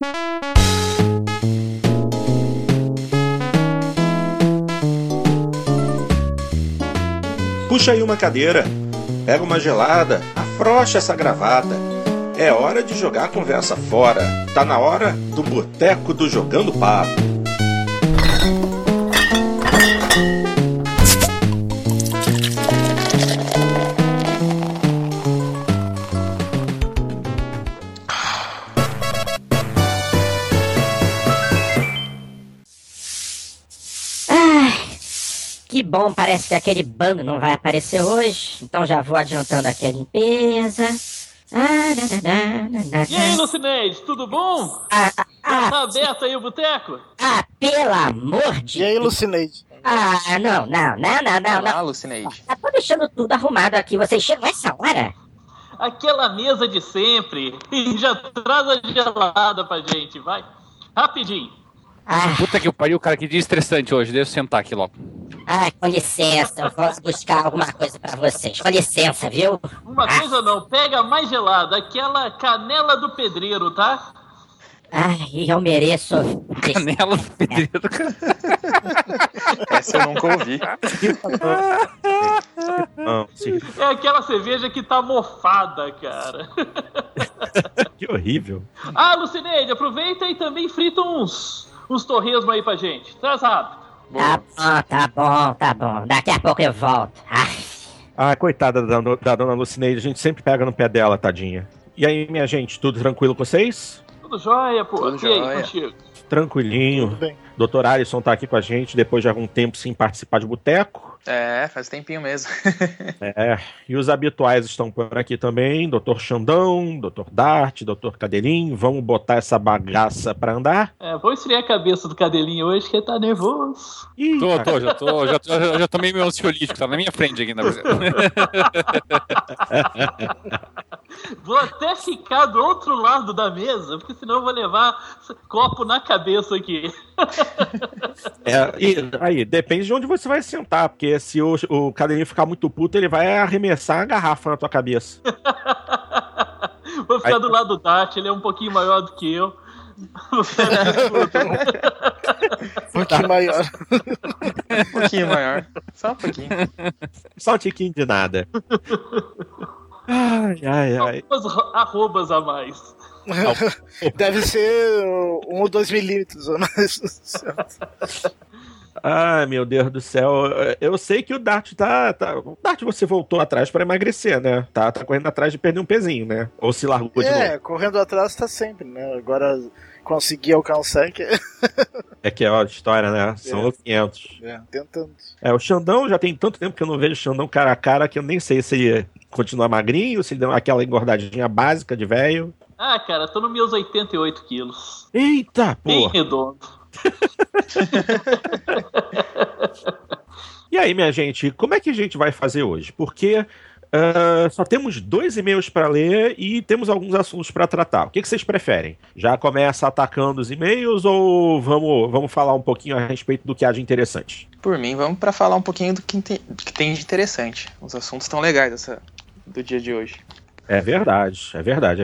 Puxa aí uma cadeira, pega uma gelada, afrouxa essa gravata. É hora de jogar a conversa fora. Tá na hora do Boteco do Jogando Papo. Que bom, parece que aquele bando não vai aparecer hoje, então já vou adiantando aqui a limpeza. E aí, Lucineide, tudo bom? Já tá aberto aí o boteco? Pelo amor de Deus! E aí, Lucineide? Não. Olá, Lucineide. Tô deixando tudo arrumado aqui, vocês chegam essa hora? Aquela mesa de sempre. E já traz a gelada pra gente, vai. Rapidinho. Puta que pariu, cara, que dia estressante hoje. Deixa eu sentar aqui logo. Com licença, eu vou buscar alguma coisa pra vocês. Com licença, viu? Uma coisa não, pega mais gelada, aquela canela do pedreiro, tá? Eu mereço. Canela do pedreiro, cara. Essa eu nunca ouvi. É aquela cerveja que tá mofada, cara. Que horrível. Lucineide, aproveita e também frita uns torresmos aí pra gente. Traz rápido. Tá bom. Daqui a pouco eu volto. Coitada da dona Lucineide, a gente sempre pega no pé dela, tadinha. E aí, minha gente, tudo tranquilo com vocês? Tudo jóia, pô. Tudo e aí, jóia. contigo? Tranquilinho. Tudo bem. Dr. Alisson tá aqui com a gente depois de algum tempo sem participar de boteco. Faz tempinho mesmo. E os habituais estão por aqui também, Dr. Xandão, Dr. Dart, Dr. Cadelinho. Vamos botar essa bagaça pra andar? Vou esfriar a cabeça do Cadelinho hoje, que ele tá nervoso. Já tomei meu ansiolítico, tá na minha frente aqui, na verdade. Vou até ficar do outro lado da mesa, porque senão eu vou levar copo na cabeça aqui. E aí, depende de onde você vai sentar, porque se o Cadelinho ficar muito puto, ele vai arremessar a garrafa na tua cabeça. Vou ficar do lado do Dart, ele é um pouquinho maior do que eu. Um pouquinho maior. Um pouquinho maior. Só um pouquinho. Só um tiquinho de nada. Ai. Algumas arrobas a mais. Deve ser 1 ou 2 milímetros. Ai, meu Deus do céu. Eu sei que o Dart tá... O Dart, você voltou atrás pra emagrecer, né? Tá correndo atrás de perder um pezinho, né? Ou se largou de novo? Correndo atrás tá sempre, né? Agora conseguir alcançar que... É que é a história, né? São 500. Tentando. O Xandão, já tem tanto tempo que eu não vejo o Xandão cara a cara que eu nem sei se ele continua magrinho, se ele deu aquela engordadinha básica de velho. Cara, tô nos meus 88 quilos. Eita, bem pô! redondo. E aí, minha gente, como é que a gente vai fazer hoje? Porque só temos 2 e-mails para ler e temos alguns assuntos para tratar. O que vocês preferem? Já começa atacando os e-mails ou vamos falar um pouquinho a respeito do que há de interessante? Por mim, vamos para falar um pouquinho do que tem de interessante. Os assuntos tão legais do dia de hoje. É verdade.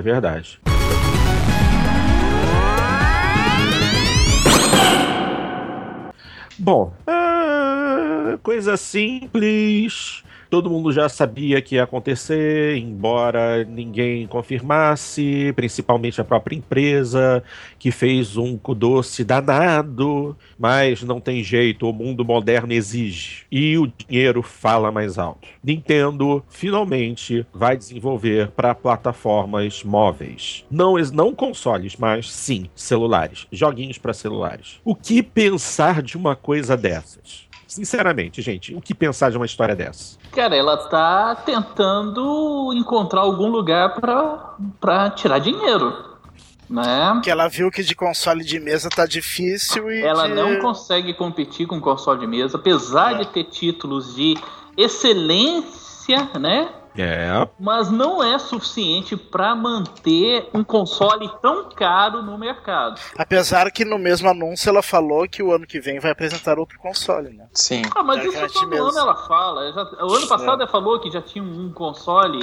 Bom, coisa simples. Todo mundo já sabia que ia acontecer, embora ninguém confirmasse, principalmente a própria empresa, que fez um doce danado, mas não tem jeito, o mundo moderno exige. E o dinheiro fala mais alto. Nintendo finalmente vai desenvolver para plataformas móveis. Não consoles, mas sim celulares. Joguinhos para celulares. O que pensar de uma coisa dessas? Sinceramente, gente, o que pensar de uma história dessa? Cara, ela tá tentando encontrar algum lugar pra tirar dinheiro, né? Porque ela viu que de console de mesa tá difícil e... Ela não consegue competir com console de mesa, apesar de ter títulos de excelência, né? Mas não é suficiente para manter um console tão caro no mercado. Apesar que no mesmo anúncio ela falou que o ano que vem vai apresentar outro console, né? Sim. Mas isso todo ano ela fala. O ano passado ela falou que já tinha um console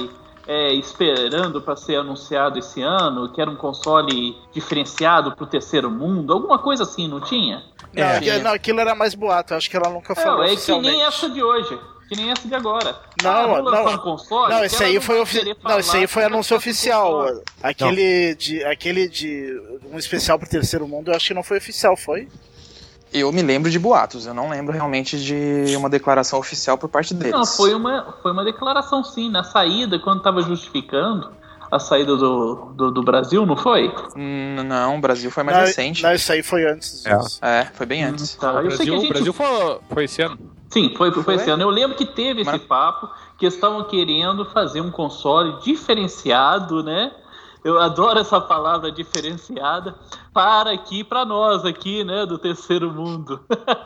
esperando para ser anunciado esse ano, que era um console diferenciado para o terceiro mundo, alguma coisa assim, não tinha? Não, aquilo era mais boato, acho que ela nunca falou oficialmente. Que nem essa de hoje. Que nem essa de agora. Não, console, não, esse aí foi anúncio oficial. Aquele de um especial pro terceiro mundo, eu acho que não foi oficial, foi? Eu me lembro de boatos, eu não lembro realmente de uma declaração oficial por parte deles. Não, foi uma declaração sim, na saída, quando tava justificando a saída do Brasil, não foi? Não, o Brasil foi mais recente. Não, isso aí foi antes. Foi bem antes. Tá. O Brasil foi esse ano. Sim, foi esse ano. Eu lembro que teve esse papo, que estavam querendo fazer um console diferenciado, né? Eu adoro essa palavra diferenciada, para nós aqui, né, do terceiro mundo.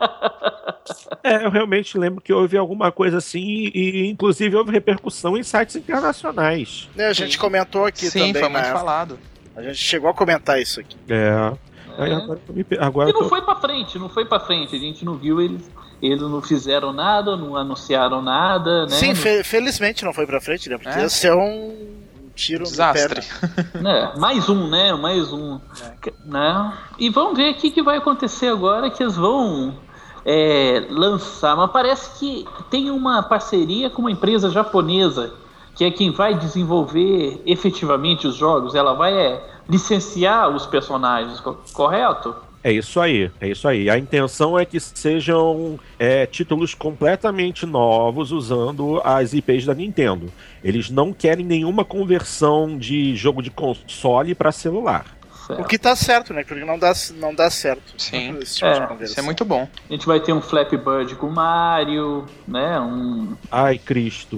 Eu realmente lembro que houve alguma coisa assim, e inclusive houve repercussão em sites internacionais. A gente comentou aqui também. Sim, foi muito falado. A gente chegou a comentar isso aqui. Agora e não foi pra frente, a gente não viu eles não fizeram nada, não anunciaram nada, né? Sim, felizmente não foi pra frente, né? Porque ia ser um tiro desastre. No pé. Mais um. Né? E vamos ver o que vai acontecer agora, que eles vão lançar. Mas parece que tem uma parceria com uma empresa japonesa, que é quem vai desenvolver efetivamente os jogos. Ela vai licenciar os personagens, correto? É isso aí. A intenção é que sejam títulos completamente novos usando as IPs da Nintendo. Eles não querem nenhuma conversão de jogo de console para celular. O que tá certo, né? Porque não dá certo. Sim, isso é muito bom. A gente vai ter um Flappy Bird com Mario, né? Ai, Cristo.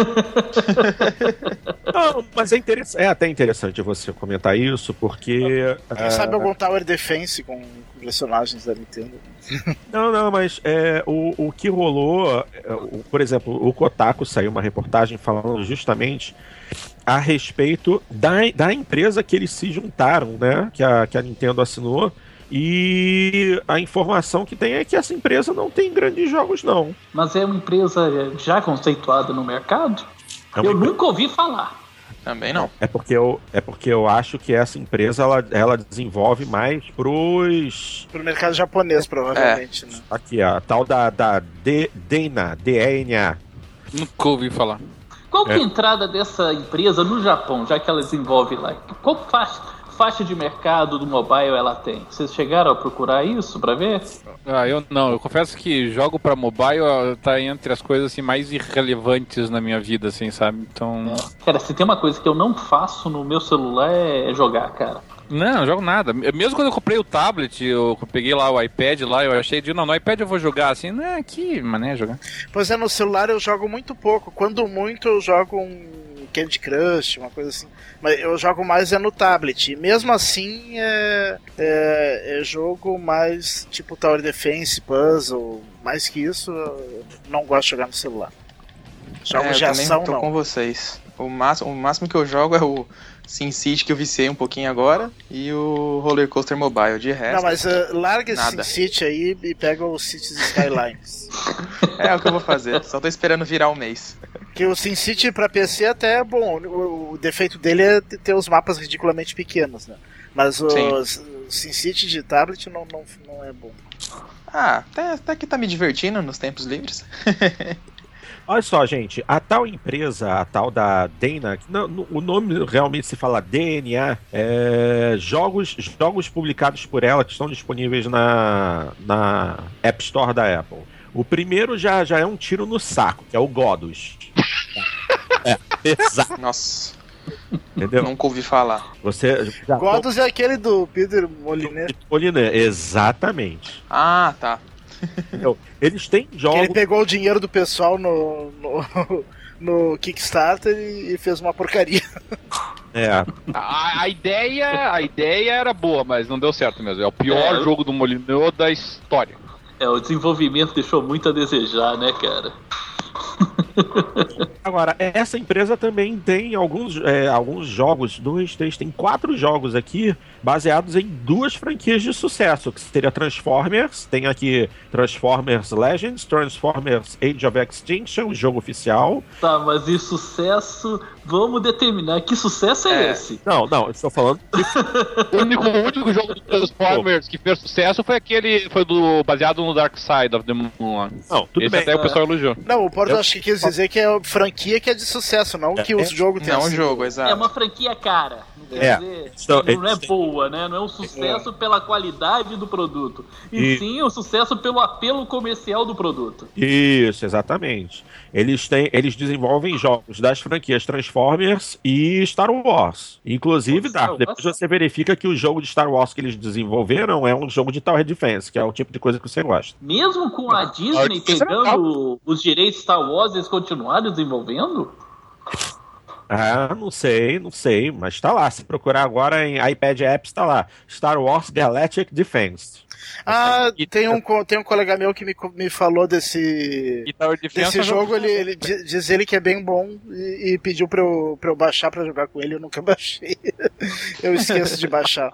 Não, mas é até interessante você comentar isso, porque... Quem sabe algum Tower Defense com personagens da Nintendo? Não, mas o que rolou... por exemplo, o Kotaku saiu uma reportagem falando justamente a respeito da empresa que eles se juntaram, né? Que a Nintendo assinou. E a informação que tem é que essa empresa não tem grandes jogos, não. Mas é uma empresa já conceituada no mercado? Eu nunca ouvi falar. Também não. É porque eu acho que essa empresa ela desenvolve mais pro mercado japonês, provavelmente. Né? Aqui, a tal da DeNA, D-E-N-A. Nunca ouvi falar. Qual que é a entrada dessa empresa no Japão, já que ela desenvolve lá? Qual faixa de mercado do mobile ela tem? Vocês chegaram a procurar isso pra ver? Eu não. Eu confesso que jogo pra mobile tá entre as coisas assim, mais irrelevantes na minha vida, assim, sabe? Então... Cara, se tem uma coisa que eu não faço no meu celular é jogar, cara. Não jogo nada. Mesmo quando eu comprei o tablet, eu peguei lá o iPad lá, eu achei no iPad eu vou jogar assim, que mané jogar. Pois no celular eu jogo muito pouco. Quando muito eu jogo um Candy Crush, uma coisa assim. Mas eu jogo mais no tablet. E mesmo assim é jogo mais tipo Tower Defense, Puzzle. Mais que isso, eu não gosto de jogar no celular. Jogos de ação, tô com vocês. O máximo que eu jogo é o SimCity, que eu viciei um pouquinho agora, e o Roller Coaster Mobile. De resto, não, mas larga esse SimCity aí e pega o Cities Skylines. É o que eu vou fazer, só tô esperando virar o mês. Que o SimCity pra PC até é bom, o defeito dele é ter os mapas ridiculamente pequenos, né? Mas o SimCity de tablet não é bom. Até que tá me divertindo nos tempos livres. Olha só, gente, a tal empresa, a tal da DeNA, o nome realmente se fala DNA, jogos publicados por ela que estão disponíveis na App Store da Apple. O primeiro já é um tiro no saco, que é o Godus. Exato. Nossa. Entendeu? Nunca ouvi falar. Godus é aquele do Peter Molyneux. Exatamente. Ah, tá. Entendeu? Eles têm jogos... Ele pegou o dinheiro do pessoal no Kickstarter e fez uma porcaria. A ideia era boa, mas não deu certo mesmo. É o pior jogo do Molyneux da história. O desenvolvimento deixou muito a desejar, né, cara? Agora, essa empresa também tem alguns jogos, tem 4 jogos aqui baseados em 2 franquias de sucesso, que seria Transformers, tem aqui Transformers Legends, Transformers Age of Extinction, jogo oficial. Tá, mas e sucesso, vamos determinar que sucesso é esse? Não, eu estou falando... O único jogo do Transformers que fez sucesso foi baseado no Dark Side of the Moon. Não, tudo esse bem. até o pessoal elogiou. Não, o Porto acho que quis dizer que é franquia que é de sucesso, não que o jogo tenha Não o sido. jogo, exato. É uma franquia cara. Não quer dizer, não é boa, né? Não é um sucesso pela qualidade do produto. E sim um sucesso pelo apelo comercial do produto. Isso, exatamente. Eles desenvolvem jogos das franquias Transformers e Star Wars. Inclusive, depois você verifica que o jogo de Star Wars que eles desenvolveram é um jogo de Tower Defense, que é o tipo de coisa que você gosta. Mesmo com a Disney pegando os direitos de Star Wars, eles continuaram desenvolvendo? Ah, não sei, mas tá lá. Se procurar agora em iPad Apps, tá lá. Star Wars Galactic Defense. Ah, tem um colega meu que me falou desse jogo, ele diz ele que é bem bom e pediu pra eu baixar pra jogar com ele, eu nunca baixei. Eu esqueço de baixar.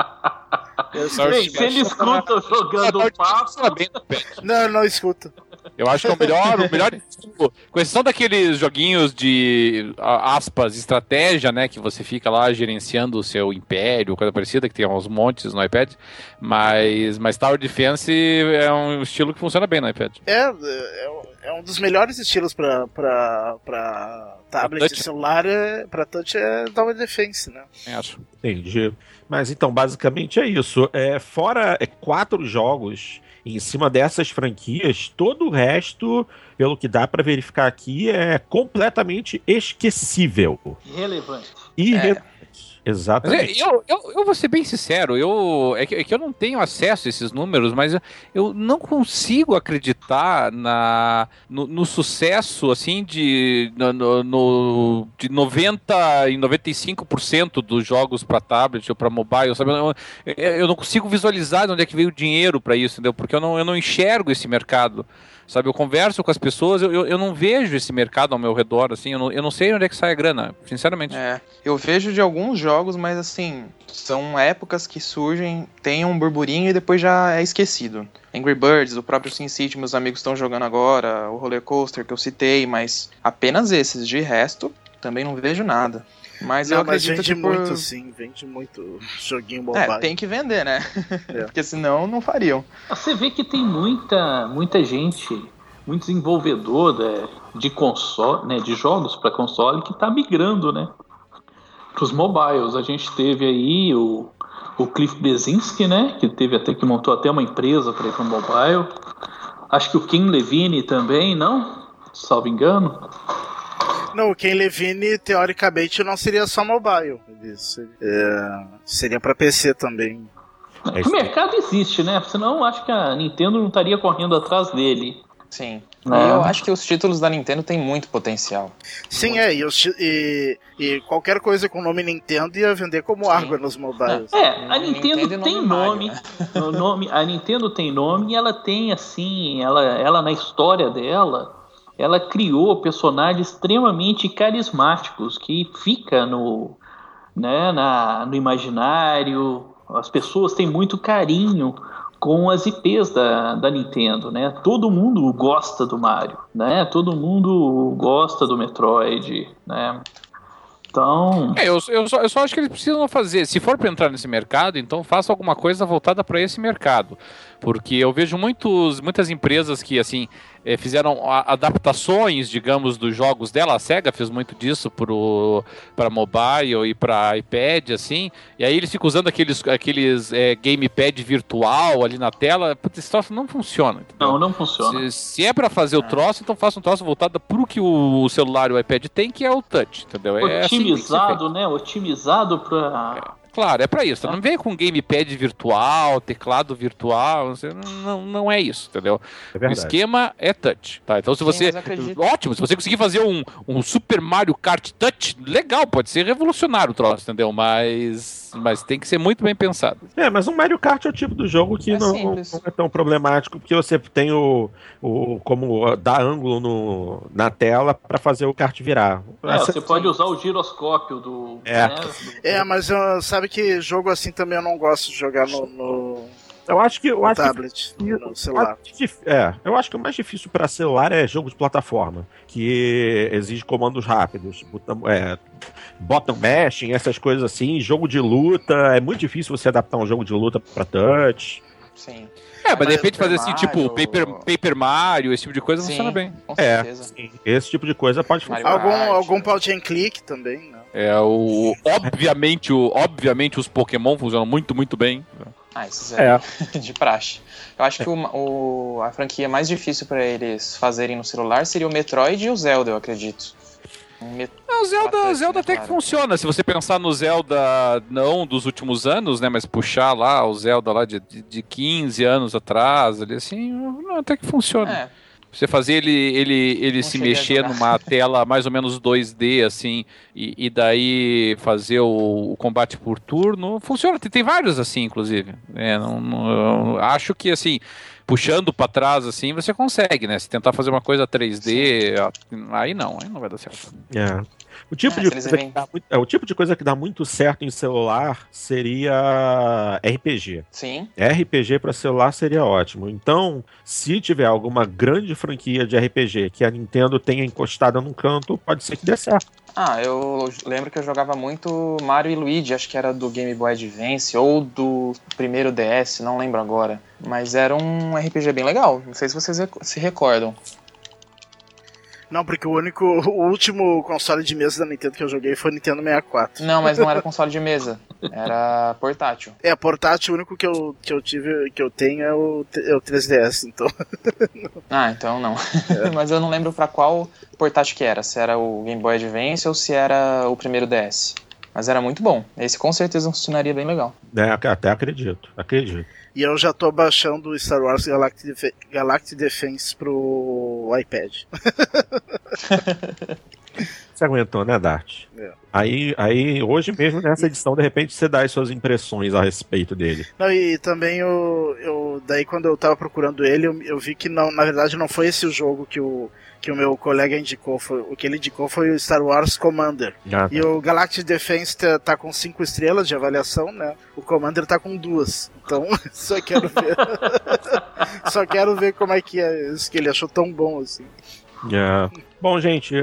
Se ele escuta jogando papo... Não escuta. Eu acho que é o melhor com exceção daqueles joguinhos de, aspas, estratégia, né, que você fica lá gerenciando o seu império, coisa parecida, que tem uns montes no iPad, mas Tower Defense é um estilo que funciona bem no iPad. É um dos melhores estilos pra tablet e celular, pra touch é Tower Defense, né? Acho. Entendi. Mas então, basicamente é isso. Fora 4 jogos em cima dessas franquias, todo o resto, pelo que dá pra verificar aqui, é completamente esquecível. Irrelevante. Exatamente. Eu vou ser bem sincero, é que eu não tenho acesso a esses números, mas eu não consigo acreditar no sucesso assim de 90 e 95% dos jogos para tablet ou para mobile, sabe? Eu não consigo visualizar de onde é que veio o dinheiro para isso, entendeu? Porque eu não enxergo esse mercado. Sabe, eu converso com as pessoas, eu não vejo esse mercado ao meu redor, assim, eu não sei onde é que sai a grana, sinceramente. Eu vejo de alguns jogos, mas assim, são épocas que surgem, tem um burburinho e depois já é esquecido. Angry Birds, o próprio SimCity, meus amigos estão jogando agora, o Roller Coaster que eu citei, mas apenas esses, de resto, também não vejo nada. Mas eu acredito vende muito, sim, vende muito joguinho mobile. Tem que vender, né? Porque senão não fariam. Você vê que tem muita gente, muito desenvolvedor de console, né, de jogos para console que tá migrando, né, pros mobiles. A gente teve aí o Cliff Bleszinski, né, que montou até uma empresa para ir pro mobile. Acho que o Ken Levine também, não? Salvo engano. Não, o Ken Levine, teoricamente, não seria só mobile. Seria pra PC também. O mercado existe, né? Senão acho que a Nintendo não estaria correndo atrás dele. Sim. E eu acho que os títulos da Nintendo têm muito potencial. Sim, e qualquer coisa com o nome Nintendo ia vender como água nos mobiles. A Nintendo tem nome. A Nintendo tem nome e ela tem, assim, ela na história dela, ela criou personagens extremamente carismáticos que fica no imaginário. As pessoas têm muito carinho com as IPs da Nintendo, né? Todo mundo gosta do Mario, né? Todo mundo gosta do Metroid, né? Então... eu só acho que eles precisam fazer, se for para entrar nesse mercado, então faça alguma coisa voltada para esse mercado. Porque eu vejo muitas empresas que, assim, fizeram adaptações, digamos, dos jogos dela. A SEGA fez muito disso para mobile e para iPad, assim. E aí eles ficam usando aqueles gamepad virtual ali na tela. Esse troço não funciona. Entendeu? Não funciona. Se é para fazer o troço, então faça um troço voltado para o que o celular e o iPad tem, que é o touch, entendeu? Otimizado, né? Otimizado para... Claro, é pra isso. Não vem com gamepad virtual, teclado virtual, não é isso, entendeu? O esquema é touch, tá? Então se você... Ótimo, se você conseguir fazer um Super Mario Kart Touch, legal, pode ser revolucionário o troço, entendeu? Mas tem que ser muito bem pensado. Mas um Mario Kart é o tipo do jogo que não é tão problemático, porque você tem como dar ângulo na tela pra fazer o kart virar. Você pode usar o giroscópio do... mas sabe sabe que jogo assim também eu não gosto de jogar no tablet, no celular. Eu acho que o mais difícil para celular é jogo de plataforma, que exige comandos rápidos, bottom mashing, essas coisas assim, jogo de luta, é muito difícil você adaptar um jogo de luta para touch. Sim. Mas de repente fazer assim, tipo, Paper Mario, esse tipo de coisa funciona bem. Com certeza. Sim, esse tipo de coisa pode funcionar. Algum point and click também, né? Obviamente os Pokémon funcionam muito, muito bem. Isso de praxe. Eu acho que a franquia mais difícil pra eles fazerem no celular seria o Metroid e o Zelda, eu acredito. O Zelda até que funciona. Se você pensar no Zelda, não dos últimos anos, né? Mas puxar lá o Zelda lá de 15 anos atrás, ali, assim, até que funciona. Você fazer ele se mexer numa tela mais ou menos 2D, assim, e daí fazer o combate por turno, funciona. Tem vários assim, inclusive. Acho que, assim, puxando pra trás, assim, você consegue, né? Se tentar fazer uma coisa 3D, aí não vai dar certo. O tipo de coisa que dá muito certo em celular seria RPG. Sim. RPG para celular seria ótimo. Então, se tiver alguma grande franquia de RPG que a Nintendo tenha encostada num canto, pode ser que dê certo. Eu lembro que eu jogava muito Mario e Luigi, acho que era do Game Boy Advance ou do primeiro DS, não lembro agora. Mas era um RPG bem legal, não sei se vocês se recordam. Não, porque o último console de mesa da Nintendo que eu joguei foi o Nintendo 64. Não, mas não era console de mesa, era portátil. Portátil, o único que eu tenho é o 3DS, então. Então não. Mas eu não lembro pra qual portátil que era, se era o Game Boy Advance ou se era o primeiro DS. Mas era muito bom, esse com certeza funcionaria bem legal. Até acredito. E eu já tô baixando o Star Wars Galactic Defense pro iPad. Você aguentou, né, Dart? Aí, hoje mesmo, nessa edição, de repente, você dá as suas impressões a respeito dele. Não, e também daí quando eu tava procurando ele, eu vi que não, na verdade não foi esse o jogo que o meu colega indicou. O que ele indicou foi o Star Wars Commander. E o Galactic Defense tá com 5 estrelas de avaliação, né? O Commander tá com 2. Então, só quero ver. Só quero ver como é que é isso que ele achou tão bom assim. Bom, gente,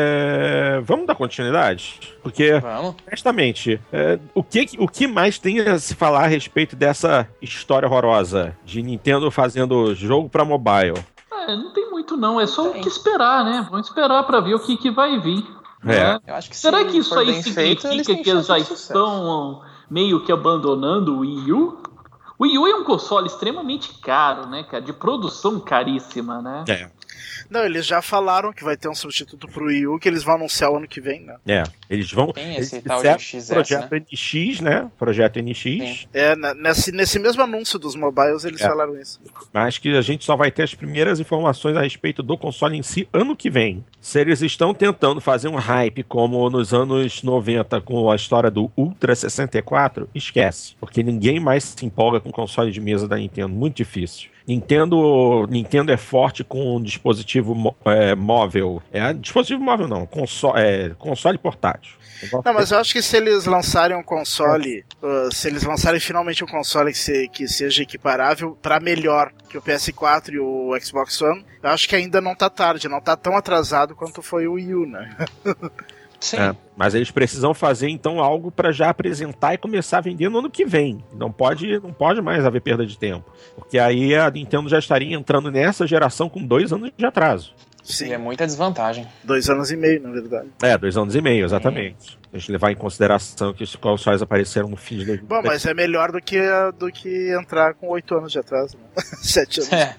vamos dar continuidade? Porque, honestamente, o que mais tem a se falar a respeito dessa história horrorosa de Nintendo fazendo jogo pra mobile? Não tem muito não, é só o que esperar, né? Vamos esperar pra ver o que vai vir. Né? Eu acho que será que isso aí significa que eles já estão meio que abandonando o Wii U? O Wii U é um console extremamente caro, né, cara? De produção caríssima, né? Não, eles já falaram que vai ter um substituto pro Wii U que eles vão anunciar o ano que vem, né? Eles vão... Tem esse tal de XS, Projeto né? NX, né? Projeto NX. Sim. Nesse mesmo anúncio dos mobiles eles falaram isso. Mas que a gente só vai ter as primeiras informações a respeito do console em si ano que vem. Se eles estão tentando fazer um hype como nos anos 90 com a história do Ultra 64, esquece. Porque ninguém mais se empolga com o console de mesa da Nintendo. Muito difícil. Nintendo é forte com dispositivo móvel. Dispositivo móvel não, console portátil. Não, mas eu acho que se eles lançarem um console, se eles lançarem finalmente um console que seja equiparável para melhor que o PS4 e o Xbox One, eu acho que ainda não tá tarde, não tá tão atrasado quanto foi o Wii U, né? Sim. Mas eles precisam fazer então algo para já apresentar e começar a vender no ano que vem. Não pode mais haver perda de tempo. Porque aí a Nintendo já estaria entrando nessa geração com 2 anos de atraso. Sim. É muita desvantagem. 2 anos e meio, na verdade. 2 anos e meio, exatamente. A gente levar em consideração que os consoles apareceram no fim de 2010. Bom, mas é melhor do que entrar com 8 anos de atraso. Né? 7 anos.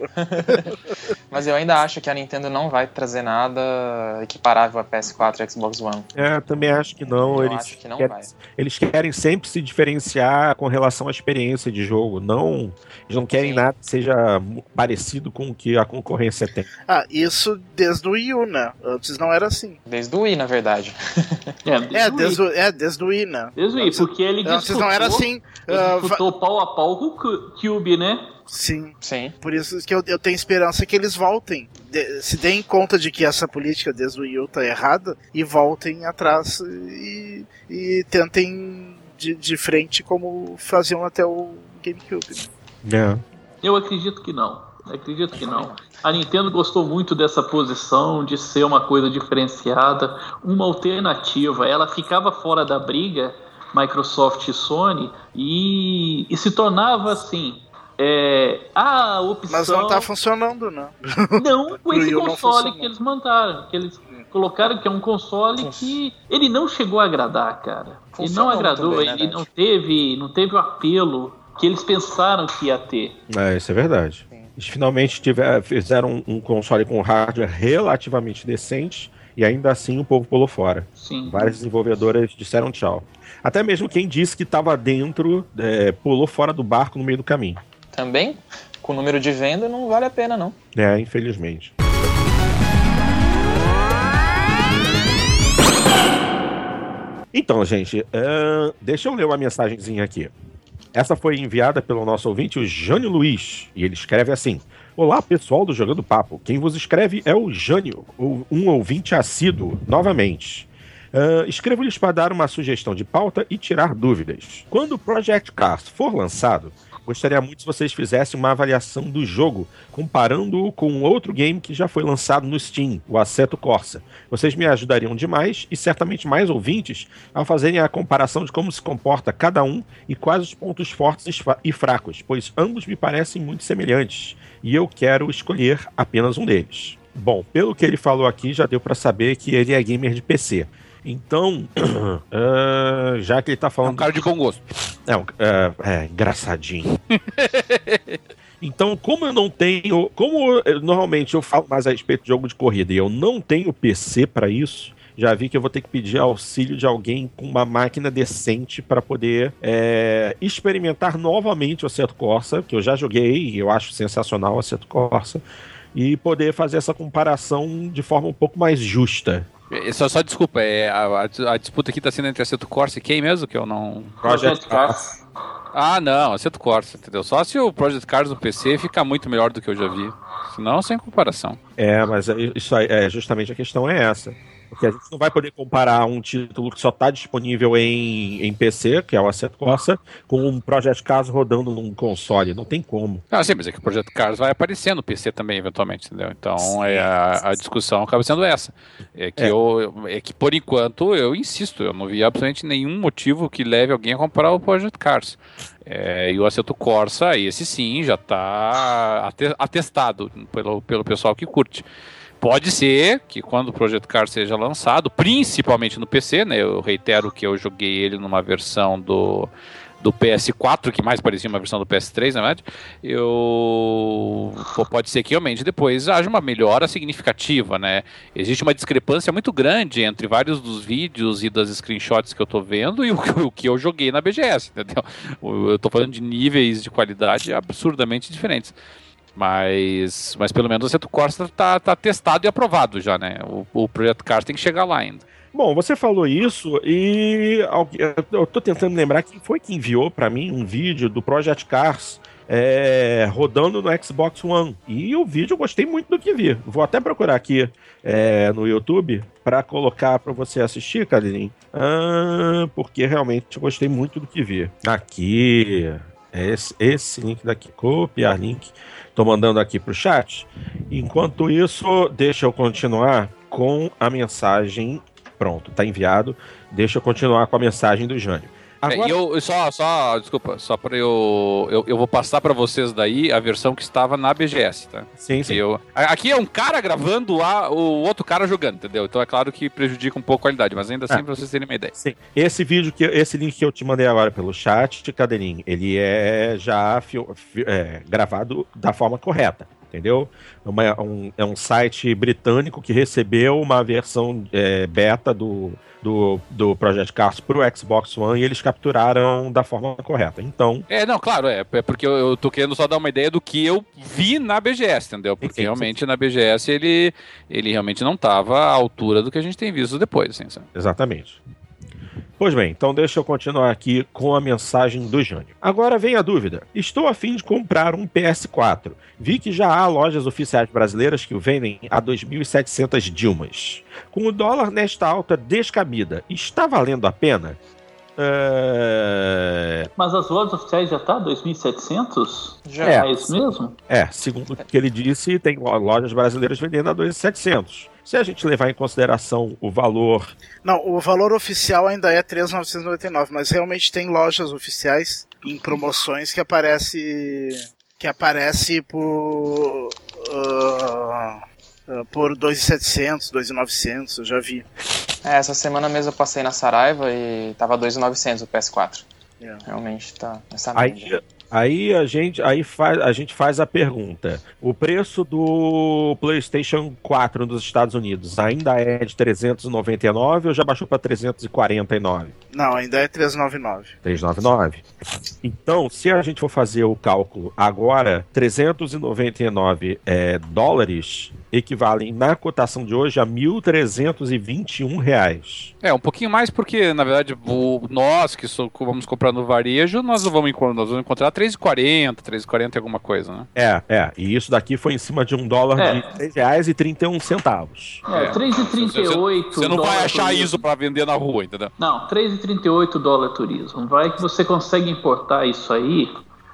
Mas eu ainda acho que a Nintendo não vai trazer nada equiparável a PS4 e Xbox One. Também acho que não. Acho que não vai. Eles querem sempre se diferenciar com relação à experiência de jogo. Eles não querem nada que seja parecido com o que a concorrência tem. Isso desde o Wii U, né? Antes não era assim. Desde o Wii, na verdade. Desde o Wii, né? Desde o Wii, porque ele disputou, não era assim, disputou pau a pau com o Cube, né? Sim. Por isso que eu tenho esperança que eles voltem. Se deem conta de que essa política desde o Wii U tá errada e voltem atrás e tentem de frente como faziam até o GameCube. É. Eu acredito que não. A Nintendo gostou muito dessa posição de ser uma coisa diferenciada, uma alternativa. Ela ficava fora da briga, Microsoft e Sony, e se tornava assim, a opção... Mas não tá funcionando, não. Não, com esse console que eles mandaram, que eles colocaram, que é um console que ele não chegou a agradar, cara. Ele não agradou, bem, ele não teve o apelo que eles pensaram que ia ter. Isso é verdade. Eles finalmente fizeram um console com hardware relativamente decente e ainda assim o povo pulou fora. Sim. Várias desenvolvedoras disseram tchau. Até mesmo quem disse que estava dentro pulou fora do barco no meio do caminho. Também, com o número de venda, não vale a pena, não. Infelizmente. Então, gente, deixa eu ler uma mensagenzinha aqui. Essa foi enviada pelo nosso ouvinte, o Jânio Luiz, e ele escreve assim: Olá, pessoal do Jogando Papo. Quem vos escreve é o Jânio, um ouvinte assíduo, novamente. Escrevo-lhes para dar uma sugestão de pauta e tirar dúvidas. Quando o Project Cars for lançado, gostaria muito se vocês fizessem uma avaliação do jogo, comparando-o com outro game que já foi lançado no Steam, o Assetto Corsa. Vocês me ajudariam demais e certamente mais ouvintes a fazerem a comparação de como se comporta cada um e quais os pontos fortes e fracos, pois ambos me parecem muito semelhantes e eu quero escolher apenas um deles. Bom, pelo que ele falou aqui, já deu para saber que ele é gamer de PC. Então, já que ele tá falando... É um cara de bom gosto. Engraçadinho. Então, como normalmente eu falo mais a respeito de jogo de corrida e eu não tenho PC para isso, já vi que eu vou ter que pedir auxílio de alguém com uma máquina decente para poder experimentar novamente o Assetto Corsa, que eu já joguei e eu acho sensacional o Assetto Corsa, e poder fazer essa comparação de forma um pouco mais justa. Só desculpa, a disputa aqui tá sendo entre Assetto Corsa e quem mesmo? Que eu não... Project Cars. Ah, não, Assetto Corsa, entendeu? Só se o Project Cars no PC fica muito melhor do que eu já vi. Senão, sem comparação. Mas isso aí, justamente a questão é essa. Porque a gente não vai poder comparar um título que só está disponível em PC, que é o Assetto Corsa, com um Project Cars rodando num console. Não tem como. Sim, mas é que o Project Cars vai aparecer no PC também, eventualmente, entendeu? Então, a discussão acaba sendo essa. É que, por enquanto, eu insisto, eu não vi absolutamente nenhum motivo que leve alguém a comparar o Project Cars. E o Assetto Corsa, esse sim, já está atestado pelo pessoal que curte. Pode ser que quando o Project Cars seja lançado, principalmente no PC, né? Eu reitero que eu joguei ele numa versão do PS4, que mais parecia uma versão do PS3, na verdade. Pode ser que realmente depois haja uma melhora significativa, né? Existe uma discrepância muito grande entre vários dos vídeos e das screenshots que eu tô vendo e o que eu joguei na BGS, entendeu? Eu tô falando de níveis de qualidade absurdamente diferentes. Mas pelo menos o Assetto Corsa tá testado e aprovado já, né? O Project Cars tem que chegar lá ainda. Bom, você falou isso e eu tô tentando lembrar quem foi que enviou pra mim um vídeo do Project Cars rodando no Xbox One. E o vídeo eu gostei muito do que vi. Vou até procurar aqui no YouTube pra colocar pra você assistir, Cadelinho. Porque realmente eu gostei muito do que vi. Aqui... Esse link daqui. Copiar link. Tô mandando aqui pro chat. Enquanto isso, deixa eu continuar com a mensagem. Pronto, tá enviado. Deixa eu continuar com a mensagem do Jânio. Agora... Desculpa, só para eu vou passar para vocês daí a versão que estava na BGS, tá? Sim. Aqui é um cara gravando o outro cara jogando, entendeu? Então é claro que prejudica um pouco a qualidade, mas ainda assim para vocês terem uma ideia. Sim. Esse link que eu te mandei agora pelo chat, Cadeirinho, ele é já gravado da forma correta. Entendeu? É um site britânico que recebeu uma versão beta do Project Cars pro Xbox One e eles capturaram da forma correta. Então... claro, porque eu tô querendo só dar uma ideia do que eu vi na BGS, entendeu? Porque realmente na BGS ele realmente não tava à altura do que a gente tem visto depois, assim, sabe? Exatamente. Pois bem, então deixa eu continuar aqui com a mensagem do Jânio. Agora vem a dúvida. Estou a fim de comprar um PS4. Vi que já há lojas oficiais brasileiras que o vendem a 2.700 Dilmas. Com o dólar nesta alta descabida, está valendo a pena? Mas as lojas oficiais já tá 2.700? Já é isso mesmo? Segundo o que ele disse, tem lojas brasileiras vendendo a 2.700. Se a gente levar em consideração o valor... Não, o valor oficial ainda é 3.999, mas realmente tem lojas oficiais em promoções que aparece por 2.700, 2.900, eu já vi. Essa semana mesmo eu passei na Saraiva e tava 2.900 o PS4. Realmente tá nessa média. Aí a gente faz a pergunta: o preço do PlayStation 4 nos Estados Unidos ainda é de 399 ou já baixou para 349? Não, ainda é 399. 399. Então, se a gente for fazer o cálculo agora, 399 dólares equivalem na cotação de hoje a R$1.321. Um pouquinho mais porque, na verdade, nós que vamos comprar no varejo, nós vamos encontrar 3,40, 3,40 alguma coisa, né? E isso daqui foi em cima de $1 de R$3,31. 3,38. Você não vai achar isso para vender na rua, entendeu? Não, 3,38 dólar turismo. Vai que você consegue importar isso aí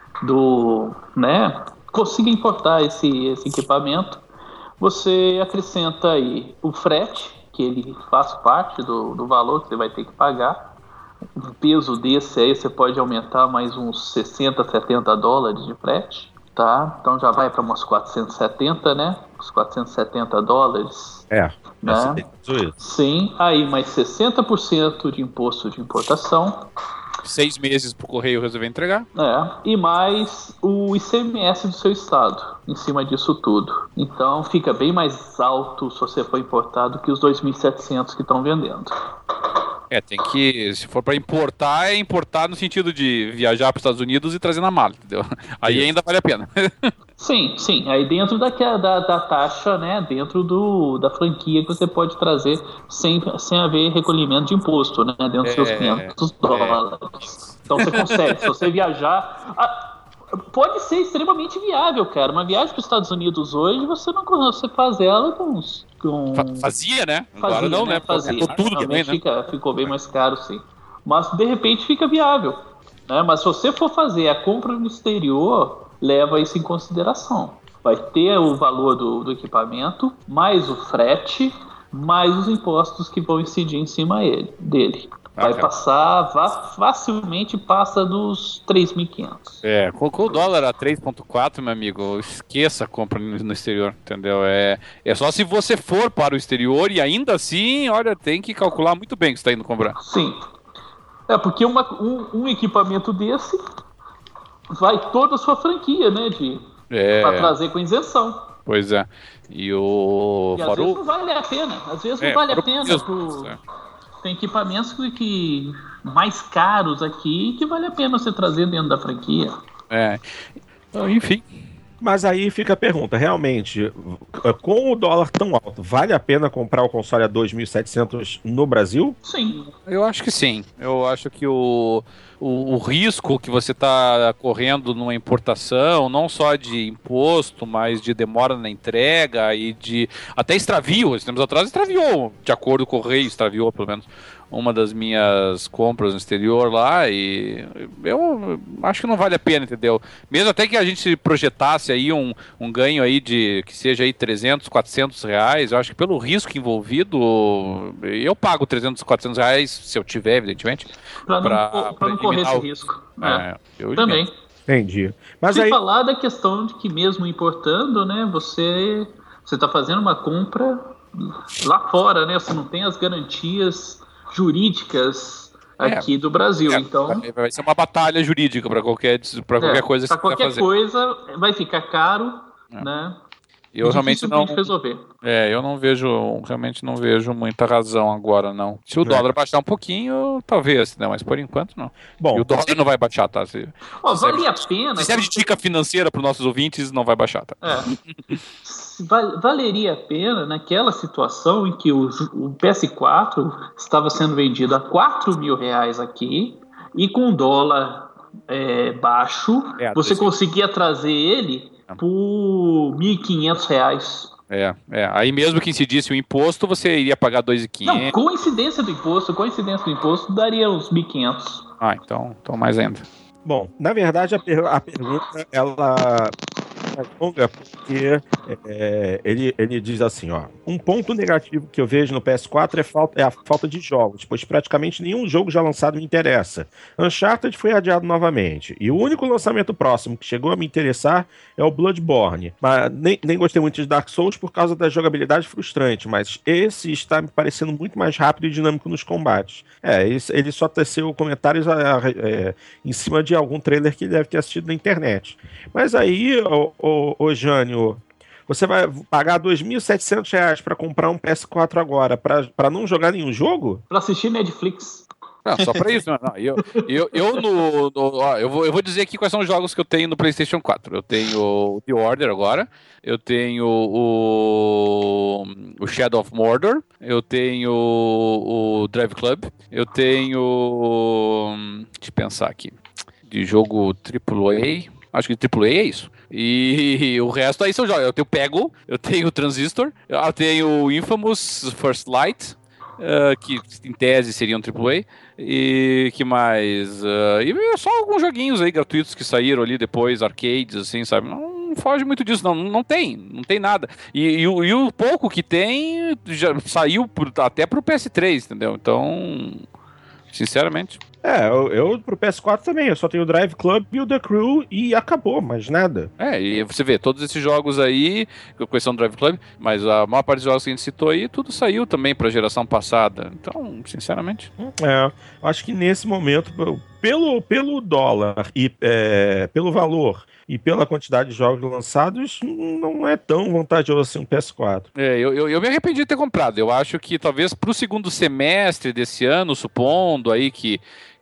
consiga importar esse equipamento. Você acrescenta aí o frete, que ele faz parte do valor que você vai ter que pagar. O peso desse aí você pode aumentar mais uns 60, 70 dólares de frete, tá? Então já vai para umas 470, né? Uns 470 dólares. Né? Sim, aí mais 60% de imposto de importação. 6 meses pro correio resolver entregar. E mais o ICMS do seu estado, em cima disso tudo. Então fica bem mais alto se você for importado que os 2.700 que estão vendendo. Tem que, se for para importar, é importar no sentido de viajar para os Estados Unidos e trazer na mala, entendeu? Aí ainda vale a pena. Sim, aí dentro da taxa, né, dentro da franquia que você pode trazer sem haver recolhimento de imposto, né, dentro dos seus 500 dólares. Então você consegue, se você viajar... Pode ser extremamente viável, cara. Uma viagem para os Estados Unidos hoje, você faz ela Fazia, né? Agora não, né? Fazia. Tudo também, né? Ficou bem mais caro, sim. Mas, de repente, fica viável. Né? Mas se você for fazer a compra no exterior, leva isso em consideração. Vai ter o valor do equipamento, mais o frete, mais os impostos que vão incidir em cima dele. Vai passar, facilmente passa dos 3.500. Com o dólar a 3,4, meu amigo, esqueça a compra no exterior, entendeu? É só se você for para o exterior e ainda assim, olha, tem que calcular muito bem o que você está indo comprar. Sim. Porque um equipamento desse vai toda a sua franquia, né, para trazer com isenção. Pois é. E às vezes não vale a pena. Às vezes não vale a pena. Tem equipamentos mais caros aqui que vale a pena você trazer dentro da franquia. Enfim. Mas aí fica a pergunta, realmente, com o dólar tão alto, vale a pena comprar o console a 2.700 no Brasil? Sim. Eu acho que sim. Eu acho que o risco que você está correndo numa importação, não só de imposto, mas de demora na entrega e de até extravio. Esse tempos atrás extraviou, de acordo com o correio, extraviou pelo menos uma das minhas compras no exterior lá, e eu acho que não vale a pena, entendeu? Mesmo até que a gente projetasse aí um ganho aí de, que seja aí 300, 400 reais, eu acho que pelo risco envolvido, eu pago 300, 400 reais, se eu tiver, evidentemente, para não correr esse risco. Eu também. Entendi. Mas sem aí... falar da questão de que mesmo importando, né, você está fazendo uma compra lá fora, né, você não tem as garantias jurídicas aqui do Brasil, então vai ser uma batalha jurídica para qualquer coisa que você qualquer fazer. Coisa vai ficar caro, né? Eu realmente não resolver. Eu realmente não vejo muita razão agora, não. Se o dólar baixar um pouquinho, talvez, né? Mas por enquanto não. Bom, e o dólar não vai baixar, tá? Vale a pena. Se serve de dica financeira para os nossos ouvintes, não vai baixar, tá? Valeria a pena naquela situação em que o PS4 estava sendo vendido a R$4.000 aqui e com o dólar baixo, você conseguia trazer ele por R$1.500. Aí mesmo que incidisse o imposto, você iria pagar 2.500. Não, coincidência do imposto daria uns 1.500. Então mais ainda. Bom, na verdade a pergunta, ela é longa porque ele diz assim, ó: um ponto negativo que eu vejo no PS4 é a falta de jogos, pois praticamente nenhum jogo já lançado me interessa. Uncharted foi adiado novamente, e o único lançamento próximo que chegou a me interessar é o Bloodborne. Mas nem gostei muito de Dark Souls por causa da jogabilidade frustrante, mas esse está me parecendo muito mais rápido e dinâmico nos combates. Ele só teceu comentários em cima de algum trailer que ele deve ter assistido na internet. Mas aí, ô Jânio, você vai pagar R$2.700 para comprar um PS4 agora, para não jogar nenhum jogo? Para assistir Netflix. Não, só pra isso. Não. Eu vou dizer aqui quais são os jogos que eu tenho no PlayStation 4. Eu tenho o The Order agora, eu tenho o Shadow of Mordor, eu tenho o Drive Club, eu tenho... Deixa eu pensar aqui. De jogo AAA... Acho que AAA é isso. E o resto aí são jogos. Eu tenho Peggle, eu tenho Transistor, eu tenho Infamous First Light, que em tese seriam AAA. E que mais? E só alguns joguinhos aí gratuitos que saíram ali depois, arcades, assim, sabe? Não foge muito disso, não tem nada. E o pouco que tem já saiu até pro PS3, entendeu? Então, sinceramente... Eu pro PS4 também, eu só tenho o Drive Club e o The Crew e acabou, mais nada. E você vê, todos esses jogos aí, com exceção do Drive Club, mas a maior parte dos jogos que a gente citou aí, tudo saiu também pra geração passada. Então, sinceramente... acho que nesse momento, pelo dólar e pelo valor e pela quantidade de jogos lançados, não é tão vantajoso assim um PS4. Eu me arrependi de ter comprado. Eu acho que talvez pro segundo semestre desse ano, supondo aí que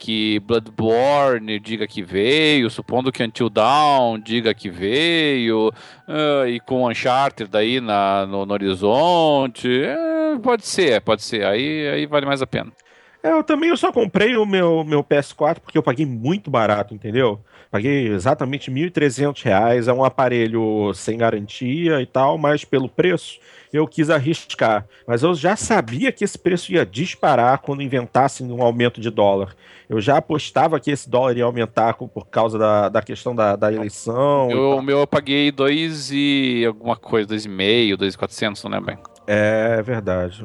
Bloodborne diga que veio, supondo que Until Dawn diga que veio, e com Uncharted daí no horizonte, pode ser. Aí vale mais a pena. Eu só comprei o meu PS4 porque eu paguei muito barato, entendeu? Paguei exatamente R$1.300, é um aparelho sem garantia e tal, mas pelo preço eu quis arriscar. Mas eu já sabia que esse preço ia disparar quando inventassem um aumento de dólar. Eu já apostava que esse dólar ia aumentar por causa da questão da eleição. O meu eu paguei 2 e alguma coisa, 2,5, 2.400, não lembro bem. É verdade.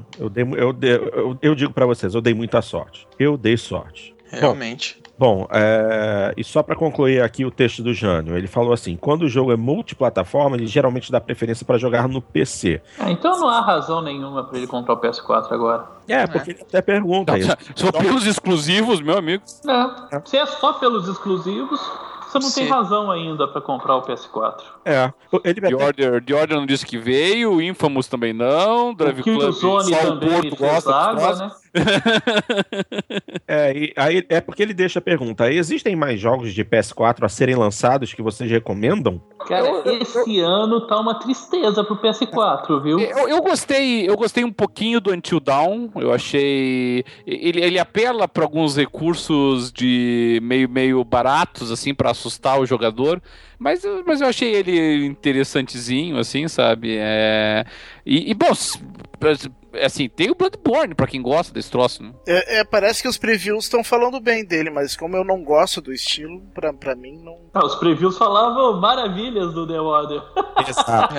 Eu digo pra vocês, eu dei muita sorte. Eu dei sorte. Realmente. Bom, e só para concluir aqui o texto do Jânio, ele falou assim: quando o jogo é multiplataforma, ele geralmente dá preferência para jogar no PC. Então não há razão nenhuma para ele comprar o PS4 agora. Porque ele até pergunta isso. Só pelos exclusivos, meu amigo. Se é só pelos exclusivos, você não tem razão ainda para comprar o PS4. The Order não disse que veio, o Infamous também não, Drive Club só o Porto gosta água, né? Aí é porque ele deixa a pergunta: existem mais jogos de PS4 a serem lançados que vocês recomendam? Cara, esse ano tá uma tristeza pro PS4, viu? Eu gostei um pouquinho do Until Dawn. Eu achei ele apela para alguns recursos de meio baratos assim para assustar o jogador, mas eu achei ele interessantezinho assim, sabe? Bom, assim, tem o Bloodborne pra quem gosta desse troço, né? Parece que os previews estão falando bem dele, mas como eu não gosto do estilo, pra mim não... Os previews falavam maravilhas do The Order. Exato.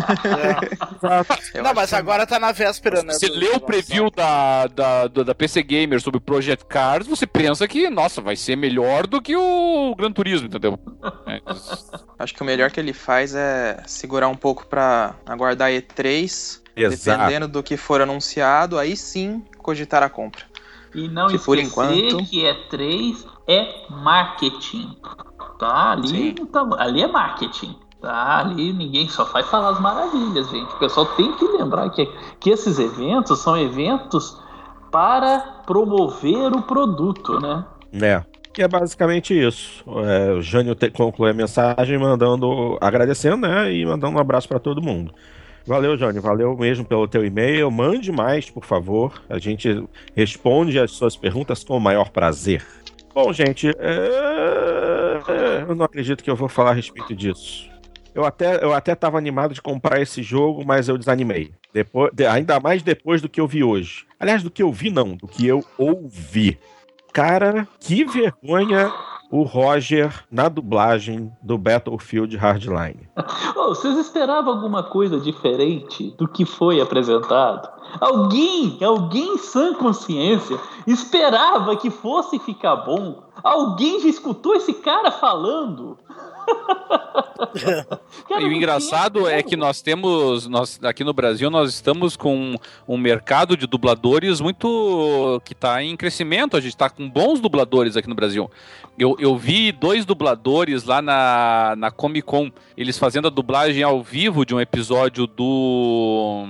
Não, mas agora tá na véspera, né? Você lê o preview da PC Gamer sobre Project Cars, você pensa que, nossa, vai ser melhor do que o Gran Turismo, entendeu? Acho que o melhor que ele faz é segurar um pouco pra aguardar E3... Exato. Dependendo do que for anunciado, aí sim cogitar a compra. E não esquecer que E3 é marketing. Tá? Ali é marketing. Tá? Ali ninguém só vai falar as maravilhas, gente. O pessoal tem que lembrar que esses eventos são eventos para promover o produto, né? Que é basicamente isso. O Jânio conclui a mensagem agradecendo, né? E mandando um abraço para todo mundo. Valeu, Jânio. Valeu mesmo pelo teu e-mail. Mande mais, por favor. A gente responde as suas perguntas com o maior prazer. Bom, gente, eu não acredito que eu vou falar a respeito disso. Eu até tava animado de comprar esse jogo, mas eu desanimei. Ainda mais depois do que eu vi hoje. Aliás, do que eu vi não, do que eu ouvi. Cara, que vergonha o Roger na dublagem do Battlefield Hardline. Vocês esperavam alguma coisa diferente do que foi apresentado? Alguém em sã consciência esperava que fosse ficar bom? Alguém já escutou esse cara falando? E o engraçado é que nós aqui no Brasil, nós estamos com um mercado de dubladores que está em crescimento. A gente está com bons dubladores aqui no Brasil. Eu vi 2 dubladores lá na Comic Con, eles fazendo a dublagem ao vivo de um episódio do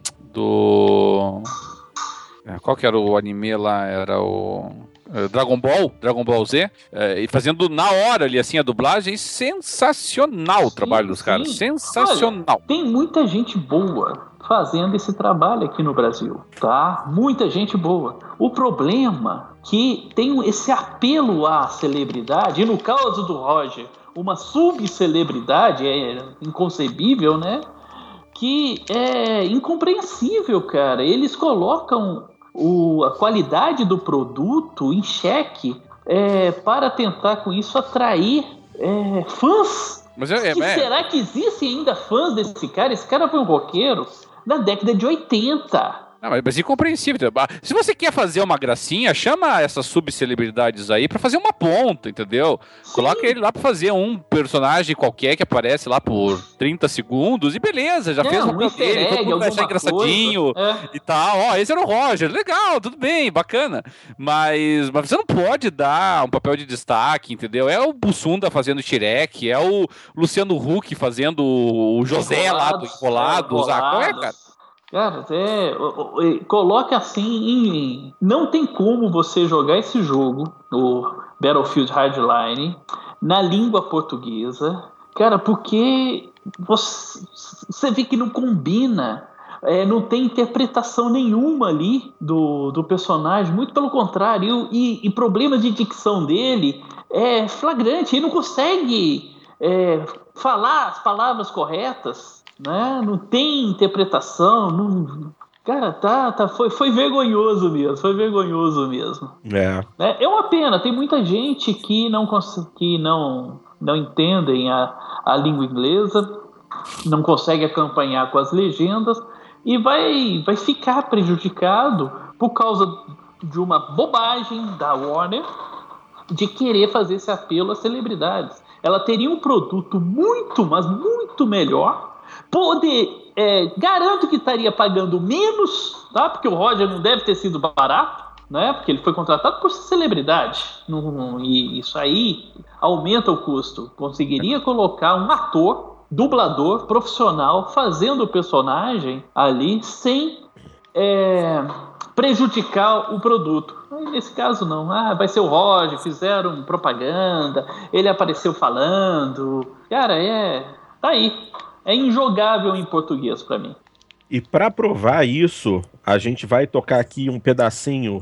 qual que era o anime lá? Era o Dragon Ball Z, e fazendo na hora ali assim a dublagem. Sensacional o trabalho dos caras, sensacional. Olha, tem muita gente boa fazendo esse trabalho aqui no Brasil, tá? Muita gente boa. O problema é que tem esse apelo à celebridade, e no caso do Roger, uma subcelebridade, é inconcebível, né? Que é incompreensível, cara. Eles colocam a qualidade do produto em xeque para tentar com isso atrair fãs. Mas será que existem ainda fãs desse cara? Esse cara foi um roqueiro da década de 80. Não, mas incompreensível. Se você quer fazer uma gracinha, chama essas subcelebridades aí pra fazer uma ponta, entendeu? Sim. Coloca ele lá pra fazer um personagem qualquer que aparece lá por 30 segundos e beleza, já fez o papel dele, todo mundo vai achar engraçadinho e tal. Ó, esse era o Roger, legal, tudo bem, bacana. Mas você não pode dar um papel de destaque, entendeu? É o Bussunda fazendo Shrek, é o Luciano Huck fazendo o José lá do Enrolados. Qual é, cara? Cara, coloca assim, não tem como você jogar esse jogo, o Battlefield Hardline, na língua portuguesa, cara, porque você vê que não combina, não tem interpretação nenhuma ali do personagem, muito pelo contrário, e problema de dicção dele é flagrante, ele não consegue falar as palavras corretas, né? Não tem interpretação, não... Cara, foi vergonhoso mesmo, É uma pena, tem muita gente que não entendem a língua inglesa, não consegue acompanhar com as legendas e vai ficar prejudicado por causa de uma bobagem da Warner de querer fazer esse apelo às celebridades. Ela teria um produto muito, mas muito melhor. Garanto que estaria pagando menos, tá? Porque o Roger não deve ter sido barato, né? Porque ele foi contratado por ser celebridade. E isso aí aumenta o custo. Conseguiria colocar um ator, dublador, profissional, fazendo o personagem ali sem prejudicar o produto. Nesse caso não. Vai ser o Roger, fizeram propaganda, ele apareceu falando. Cara, tá aí. É injogável em português pra mim. E para provar isso, a gente vai tocar aqui um pedacinho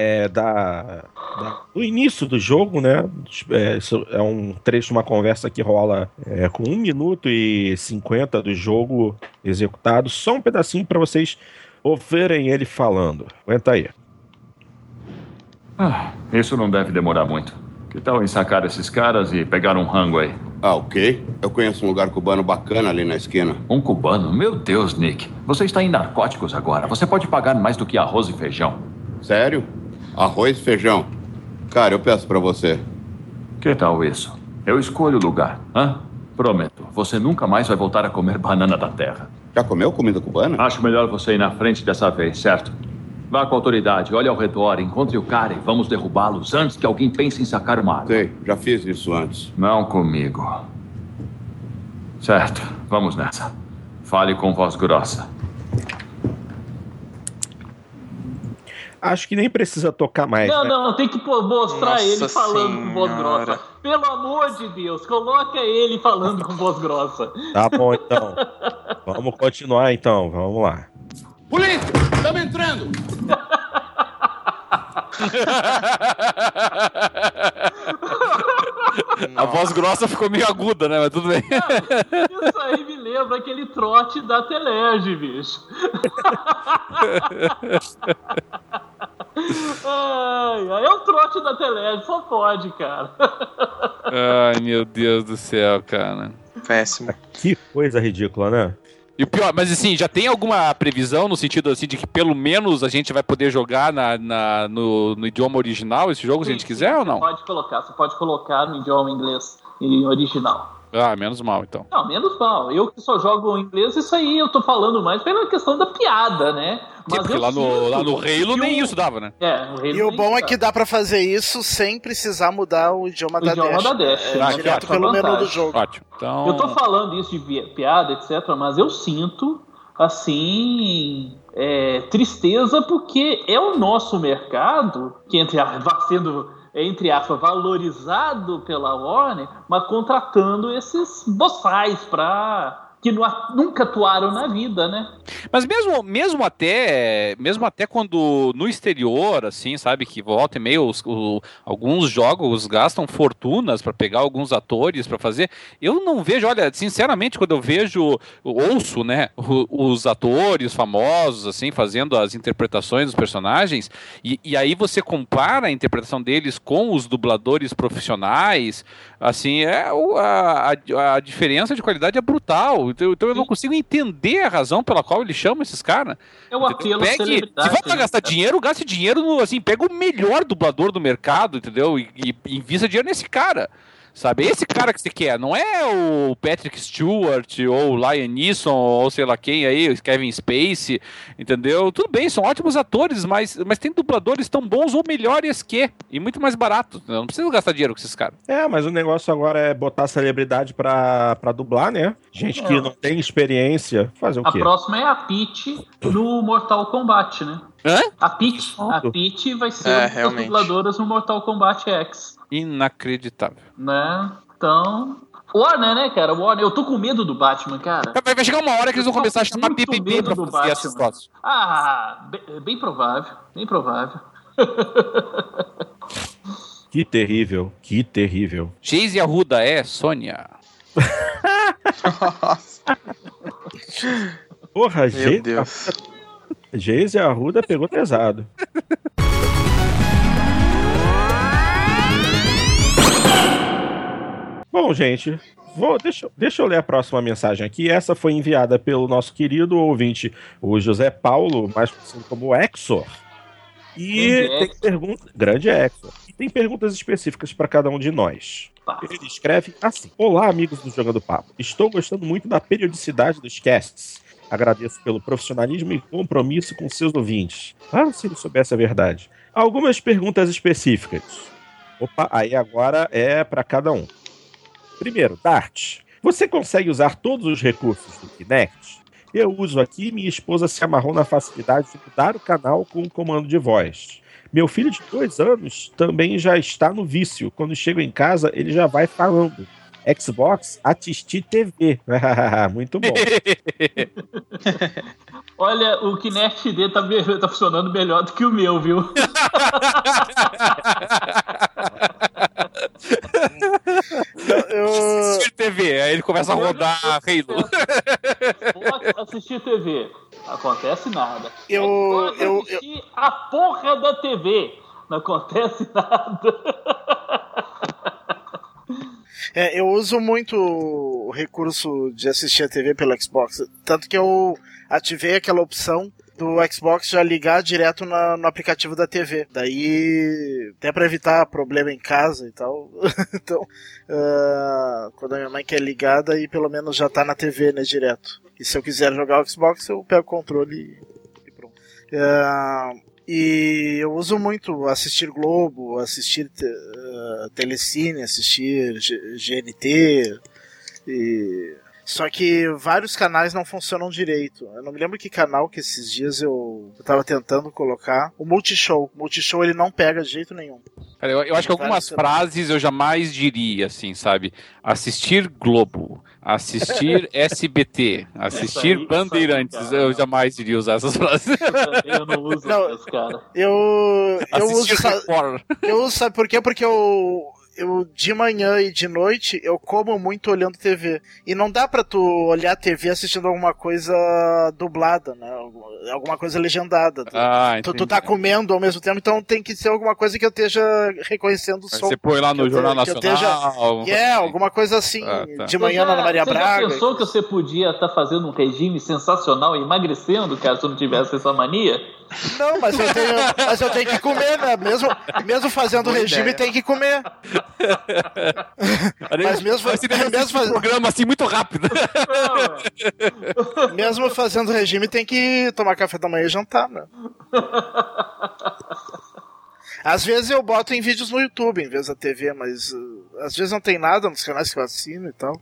do início do jogo, né? Isso é um trecho de uma conversa que rola com 1 minuto e 50 do jogo executado. Só um pedacinho para vocês ouvirem ele falando. Aguenta aí. Isso não deve demorar muito. Que tal ensacar esses caras e pegar um rango aí? Ok. Eu conheço um lugar cubano bacana ali na esquina. Um cubano? Meu Deus, Nick. Você está em narcóticos agora. Você pode pagar mais do que arroz e feijão. Sério? Arroz e feijão? Cara, eu peço pra você. Que tal isso? Eu escolho o lugar. Prometo. Você nunca mais vai voltar a comer banana da terra. Já comeu comida cubana? Acho melhor você ir na frente dessa vez, certo? Vá com a autoridade, olhe ao redor, encontre o cara e vamos derrubá-los antes que alguém pense em sacar uma arma. Sei, já fiz isso antes. Não comigo. Certo, vamos nessa. Fale com voz grossa. Acho que nem precisa tocar mais. Não, tem que mostrar ele falando com voz grossa. Pelo amor de Deus, coloca ele falando com voz grossa. Tá bom, então. Vamos continuar, então. Vamos lá. Polícia, estamos entrando! A voz grossa ficou meio aguda, né? Mas tudo bem. Isso aí me lembra aquele trote da Telerge, bicho. É o trote da Telerge, só pode, cara. Ai, meu Deus do céu, cara. Péssimo. Que coisa ridícula, né? E o pior, mas assim, já tem alguma previsão no sentido assim de que pelo menos a gente vai poder jogar no idioma original esse jogo, se a gente quiser ou não? Você pode colocar no idioma inglês e original. Ah, menos mal, então. Não, menos mal. Eu que só jogo em inglês, isso aí eu tô falando mais pela questão da piada, né? Mas porque lá no Halo nem isso dava, né? E o bom é que dá pra fazer isso sem precisar mudar o idioma da Dash. Direto pelo menu do jogo. Ótimo. Então... Eu tô falando isso de piada, etc., mas eu sinto, assim, tristeza porque é o nosso mercado que vai sendo... entre aspas, valorizado pela Warner, mas contratando esses boçais que nunca atuaram na vida, né? Mas mesmo até quando no exterior, assim, sabe, que volta e meio alguns jogos gastam fortunas para pegar alguns atores para fazer, eu não vejo, olha, sinceramente, quando eu ouço, né, os atores famosos, assim, fazendo as interpretações dos personagens, e aí você compara a interpretação deles com os dubladores profissionais, assim, a diferença de qualidade é brutal. Então eu não consigo entender a razão pela qual eles chamam esses caras. É o apelo à celebridade. Se for pra gastar dinheiro, gaste dinheiro no, assim, pega o melhor dublador do mercado, entendeu? E invista dinheiro nesse cara. Sabe, esse cara que você quer, não é o Patrick Stewart, ou o Liam Neeson, ou sei lá quem aí, o Kevin Spacey, entendeu? Tudo bem, são ótimos atores, mas tem dubladores tão bons ou melhores e muito mais baratos. Não precisa gastar dinheiro com esses caras. Mas o negócio agora é botar celebridade pra dublar, né? Gente que não tem experiência, fazer o quê? A próxima é a Peach no Mortal Kombat, né? Hã? A Peach vai ser uma das dubladoras no Mortal Kombat X. Inacreditável. Né? Então... Warner, né, cara? Warner. Eu tô com medo do Batman, cara. Vai chegar uma hora que eles vão começar a chamar PPP pra fazer essas fotos. Bem provável. Bem provável. Que terrível. Que terrível. Chase Arruda é Sônia. Porra, meu Deus. Geise Arruda pegou pesado. Bom, gente, deixa eu ler a próxima mensagem aqui. Essa foi enviada pelo nosso querido ouvinte, o José Paulo, mais conhecido como Exor. E tem perguntas. Grande Exor. E tem perguntas específicas para cada um de nós. Ele escreve assim: Olá, amigos do Jogando Papo. Estou gostando muito da periodicidade dos casts. Agradeço pelo profissionalismo e compromisso com seus ouvintes. Se ele soubesse a verdade. Algumas perguntas específicas. Aí agora é para cada um. Primeiro, Dart. Você consegue usar todos os recursos do Kinect? Eu uso aqui e minha esposa se amarrou na facilidade de mudar o canal com o comando de voz. Meu filho de 2 anos também já está no vício. Quando chego em casa, ele já vai falando. Xbox, assistir TV. Muito bom. Olha, o Kinect D tá funcionando melhor do que o meu, viu? Assistir TV, aí ele começa a rodar Halo. Assistir TV, não acontece nada. Assistir a porra da TV, não acontece nada. Eu uso muito o recurso de assistir a TV pelo Xbox, tanto que eu ativei aquela opção do Xbox já ligar direto no aplicativo da TV. Daí, até pra evitar problema em casa e tal. Então, quando a minha mãe quer ligar, daí pelo menos já tá na TV, né, direto. E se eu quiser jogar o Xbox, eu pego o controle e pronto. E eu uso muito assistir Globo, assistir Telecine, assistir GNT. Só que vários canais não funcionam direito. Eu não me lembro que canal que esses dias eu tava tentando colocar. O Multishow. O Multishow ele não pega de jeito nenhum. Cara, eu acho que algumas frases eu jamais diria, assim, sabe? Assistir Globo, assistir SBT, assistir Bandeirantes. Eu jamais iria usar essas frases. Eu não uso essas, cara. Eu uso, sabe por quê? Porque eu de manhã e de noite eu como muito olhando TV. E não dá pra tu olhar a TV assistindo alguma coisa dublada, né? Alguma coisa legendada. Tu tá comendo ao mesmo tempo, então tem que ser alguma coisa que eu esteja reconhecendo o som. Você põe lá no Jornal Nacional. Alguma coisa assim, de manhã na Ana Maria Braga. Você já pensou que você podia estar fazendo um regime sensacional e emagrecendo, caso tu não tivesse essa mania? Não, mas eu tenho que comer, né? Mesmo fazendo regime, tem que comer. Mas mesmo fazendo programa assim muito rápido. Mesmo fazendo regime, tem que tomar café da manhã e jantar, né? Às vezes eu boto em vídeos no YouTube em vez da TV, mas às vezes não tem nada nos canais que eu assino e tal.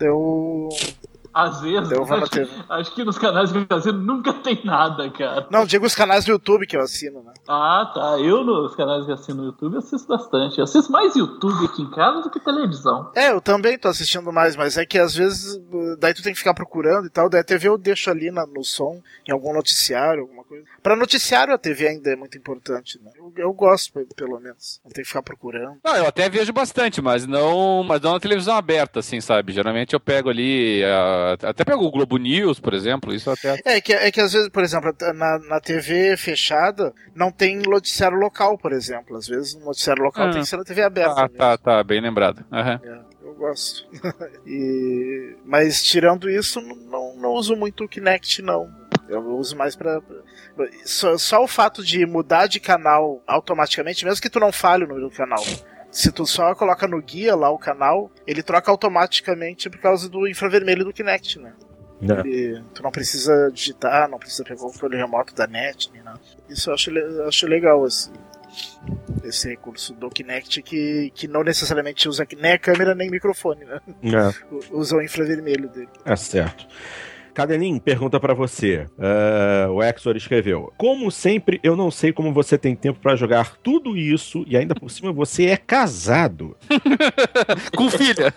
Às vezes, acho que nos canais que eu assino nunca tem nada, cara. Não, digo os canais do YouTube que eu assino, né? Ah, tá. Eu nos canais que eu assino no YouTube assisto bastante. Eu assisto mais YouTube aqui em casa do que televisão. Eu também tô assistindo mais, mas é que às vezes daí tu tem que ficar procurando e tal, daí a TV eu deixo ali no som, em algum noticiário, alguma coisa. Pra noticiário a TV ainda é muito importante, né? Eu gosto, pelo menos. Não tem que ficar procurando. Não, eu até vejo bastante, mas não na televisão aberta, assim, sabe? Geralmente eu pego ali... Até pego o Globo News, por exemplo, isso até... É que às vezes, por exemplo, na TV fechada não tem noticiário local, por exemplo. Às vezes o noticiário local tem que ser na TV aberta. Tá, bem lembrado. Eu gosto. Mas tirando isso, não uso muito o Kinect, não. Eu uso mais só o fato de mudar de canal automaticamente, mesmo que tu não fale o número do canal. Se tu só coloca no guia lá o canal, ele troca automaticamente por causa do infravermelho do Kinect, né? Tu não precisa digitar, não precisa pegar o controle remoto da net, nem nada. Isso eu acho legal, assim. Esse recurso do Kinect que não necessariamente usa nem a câmera nem microfone, né? Usa o infravermelho dele. É certo. Cadelinho pergunta pra você. O Exor escreveu: como sempre, eu não sei como você tem tempo pra jogar tudo isso e ainda por cima você é casado. Com filha.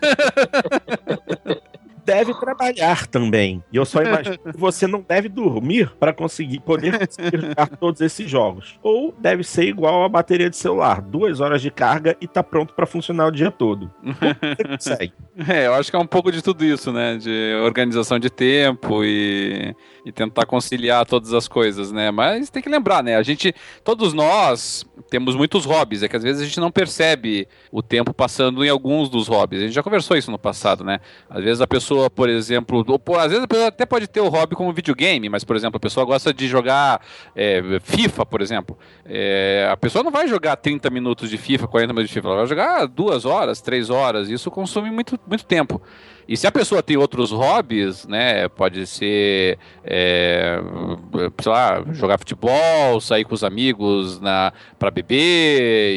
Deve trabalhar também. E eu só imagino que você não deve dormir para poder conseguir jogar todos esses jogos. Ou deve ser igual a bateria de celular: 2 horas de carga e tá pronto para funcionar o dia todo. Como você consegue? Eu acho que é um pouco de tudo isso, né? De organização de tempo e tentar conciliar todas as coisas, né? Mas tem que lembrar, né? Todos nós temos muitos hobbies. É que às vezes a gente não percebe o tempo passando em alguns dos hobbies. A gente já conversou isso no passado, né? Às vezes a pessoa, por exemplo, às vezes a pessoa até pode ter o hobby como videogame, mas, por exemplo, a pessoa gosta de jogar FIFA, por exemplo. A pessoa não vai jogar 30 minutos de FIFA, 40 minutos de FIFA, ela vai jogar 2 horas, 3 horas, isso consome muito, muito tempo. E se a pessoa tem outros hobbies, né, pode ser, sei lá, jogar futebol, sair com os amigos para beber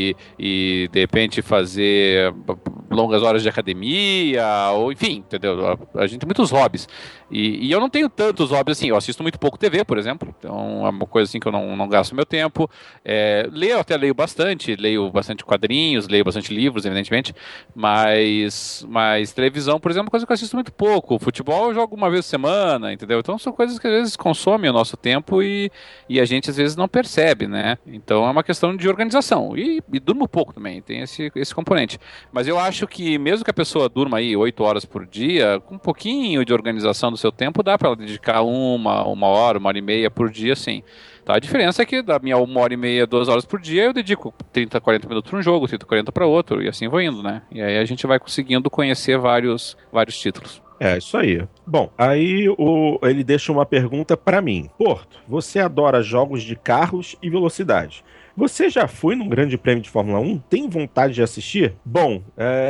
e de repente fazer longas horas de academia, ou enfim, entendeu? A gente tem muitos hobbies. E eu não tenho tantos hobbies assim, eu assisto muito pouco TV, por exemplo, então é uma coisa assim que eu não gasto meu tempo. Leio bastante quadrinhos, leio bastante livros, evidentemente, mas televisão, por exemplo, é uma coisa que eu assisto muito pouco. Futebol eu jogo uma vez por semana, entendeu? Então são coisas que às vezes consomem o nosso tempo e a gente às vezes não percebe, né? Então é uma questão de organização. E durmo pouco também, tem esse componente. Mas eu acho que mesmo que a pessoa durma aí 8 horas por dia, com um pouquinho de organização do seu tempo, dá para ela dedicar uma hora, 1h30 por dia, sim. Tá? A diferença é que da minha 1h30, 2 horas por dia, eu dedico 30, 40 minutos para um jogo, 30, 40 para outro, e assim vou indo, né? E aí a gente vai conseguindo conhecer vários títulos. É, isso aí. Bom, aí ele deixa uma pergunta para mim. Porto, você adora jogos de carros e velocidade. Você já foi num grande prêmio de Fórmula 1? Tem vontade de assistir? Bom,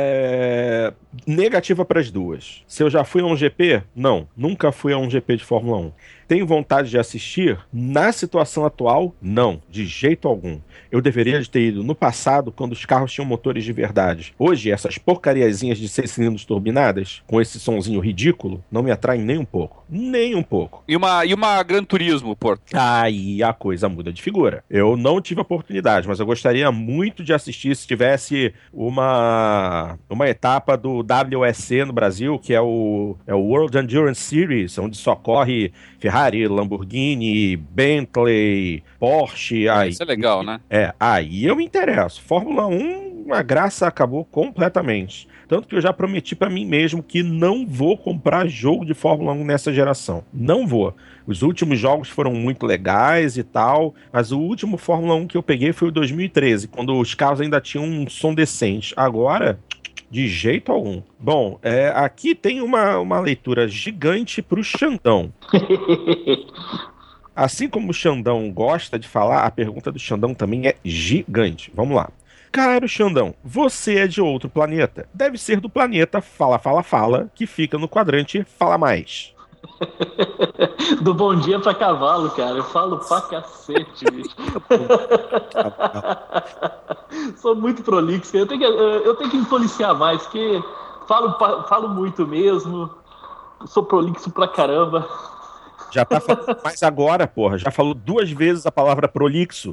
negativa para as duas. Se eu já fui a um GP? Não, nunca fui a um GP de Fórmula 1. Tenho vontade de assistir? Na situação atual, não, de jeito algum. Eu deveria ter ido no passado, quando os carros tinham motores de verdade. Hoje, essas porcariazinhas de 6 cilindros turbinadas, com esse sonzinho ridículo, não me atraem nem um pouco. Nem um pouco. E uma Gran Turismo, Porto? Aí a coisa muda de figura. Eu não tive a oportunidade, mas eu gostaria muito de assistir se tivesse uma etapa do WEC no Brasil, que é o World Endurance Series, onde só corre Ferrari, Lamborghini, Bentley, Porsche. Isso é legal, né? Aí eu me interesso. Fórmula 1 a graça acabou completamente. Tanto que eu já prometi pra mim mesmo que não vou comprar jogo de Fórmula 1 nessa geração. Não vou. Os últimos jogos foram muito legais e tal, mas o último Fórmula 1 que eu peguei foi o 2013, quando os carros ainda tinham um som decente. Agora, de jeito algum. Bom, aqui tem uma leitura gigante pro Xandão. Assim como o Xandão gosta de falar, a pergunta do Xandão também é gigante. Vamos lá. Caro Xandão, você é de outro planeta. Deve ser do planeta Fala, Fala, Fala, que fica no quadrante Fala Mais. Do bom dia pra cavalo, cara. Eu falo pra cacete, bicho. Sou muito prolixo. Eu tenho que me policiar mais, porque falo muito mesmo. Sou prolixo pra caramba. Já tá falando mais agora, porra. Já falou 2 vezes a palavra prolixo.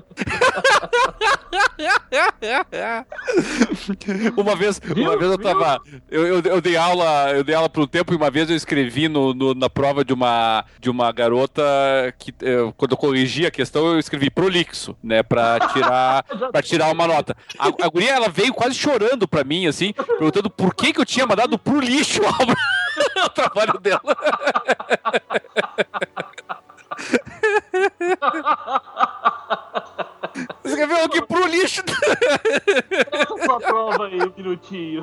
Uma vez eu tava. Eu dei aula por um tempo e uma vez eu escrevi na prova de uma garota que quando eu corrigi a questão, eu escrevi prolixo, né? Pra tirar uma nota. A guria, ela veio quase chorando pra mim, assim, perguntando por que eu tinha mandado pro lixo o trabalho dela. Escreveu aqui pro lixo. Essa sua prova aí, um minutinho.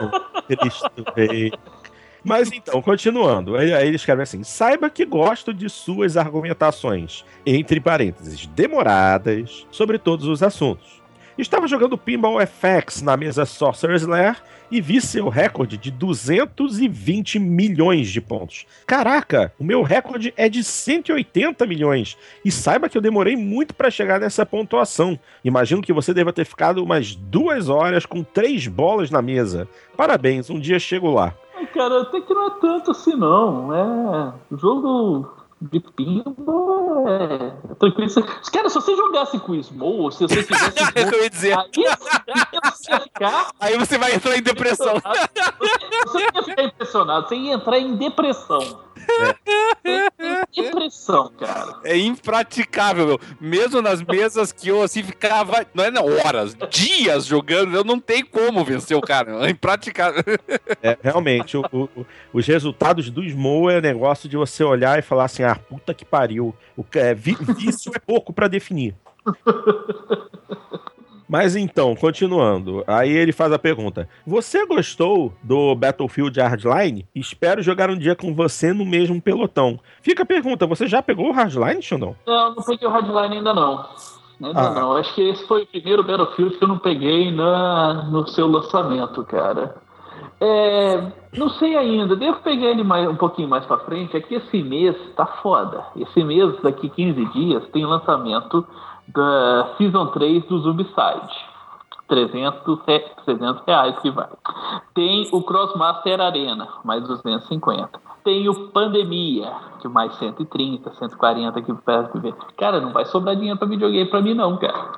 Mas então, continuando. Aí ele escreve assim: saiba que gosto de suas argumentações, entre parênteses, demoradas, sobre todos os assuntos. Estava jogando Pinball FX na mesa Sorcerer's Lair e vi seu recorde de 220 milhões de pontos. Caraca, o meu recorde é de 180 milhões. E saiba que eu demorei muito para chegar nessa pontuação. Imagino que você deva ter ficado umas 2 horas com 3 bolas na mesa. Parabéns, um dia chego lá. Cara, até que não é tanto assim não. O jogo de pinball é tranquilo. Cara, se você jogasse com Small, se você fizesse Small, eu ia dizer. Aí você vai entrar em depressão. Você ia ficar impressionado, você ia entrar em depressão. Depressão, cara. É impraticável, meu. Mesmo nas mesas que eu assim ficava, não é horas, dias jogando, eu não tenho como vencer o cara. É impraticável. Realmente, os resultados do Small é negócio de você olhar e falar assim: ah, puta que pariu. Vício é pouco pra definir. Mas então, continuando, aí ele faz a pergunta: você gostou do Battlefield Hardline? Espero jogar um dia com você no mesmo pelotão. Fica a pergunta, você já pegou o Hardline, Xandão? Não peguei o Hardline ainda não. Não. Acho que esse foi o primeiro Battlefield que eu não peguei no seu lançamento, cara. Não sei ainda, devo pegar ele um pouquinho mais pra frente. É que esse mês tá foda. Esse mês, daqui 15 dias, tem lançamento da Season 3 do Zombicide. 300 reais que vai. Tem o Crossmaster Arena, mais 250. Tem o Pandemia, que mais 130, 140 que perto de ver. Cara, não vai sobrar dinheiro pra videogame pra mim não, cara.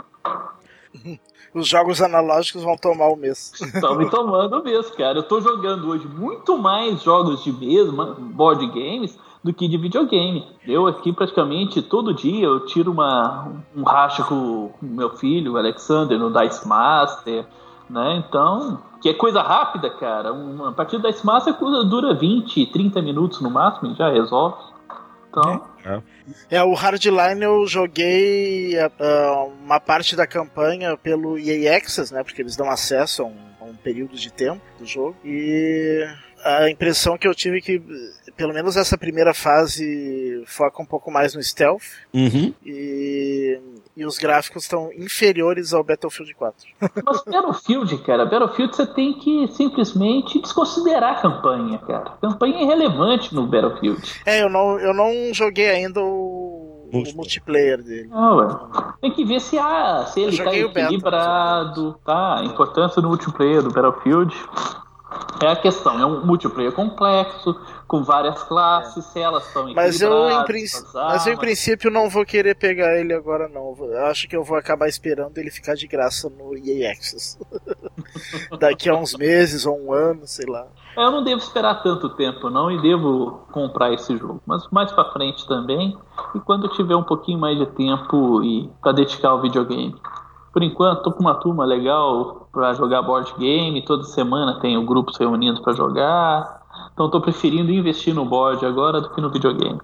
Os jogos analógicos vão tomar o mês. Estão me tomando o mês, cara. Eu tô jogando hoje muito mais jogos de mesa, board games, do que de videogame. Eu aqui praticamente todo dia eu tiro um racha com o meu filho, o Alexander, no Dice Master, né? Então, que é coisa rápida, cara. Uma partida do Dice Master dura 20, 30 minutos no máximo e já resolve. Então... o Hardline eu joguei uma parte da campanha pelo EA Access, né? Porque eles dão acesso a um período de tempo do jogo. E a impressão que eu tive é que, pelo menos essa primeira fase, foca um pouco mais no stealth. Uhum. E os gráficos estão inferiores ao Battlefield 4. Mas Battlefield, cara, você tem que simplesmente desconsiderar a campanha, cara. A campanha é irrelevante no Battlefield. Eu não joguei ainda o multiplayer dele. Tem que ver se ele tá equilibrado, tá? A importância do multiplayer do Battlefield é a questão. É um multiplayer complexo, com várias classes, se elas estão equilibradas. Mas eu, em princípio, não vou querer pegar ele agora, não. Eu acho que eu vou acabar esperando ele ficar de graça no EA Access. Daqui a uns meses ou um ano, sei lá. Eu não devo esperar tanto tempo, não, e devo comprar esse jogo. Mas mais pra frente também, e quando eu tiver um pouquinho mais de tempo para dedicar ao videogame. Por enquanto, tô com uma turma legal pra jogar board game. Toda semana tenho grupos reunidos pra jogar. Então tô preferindo investir no board agora do que no videogame.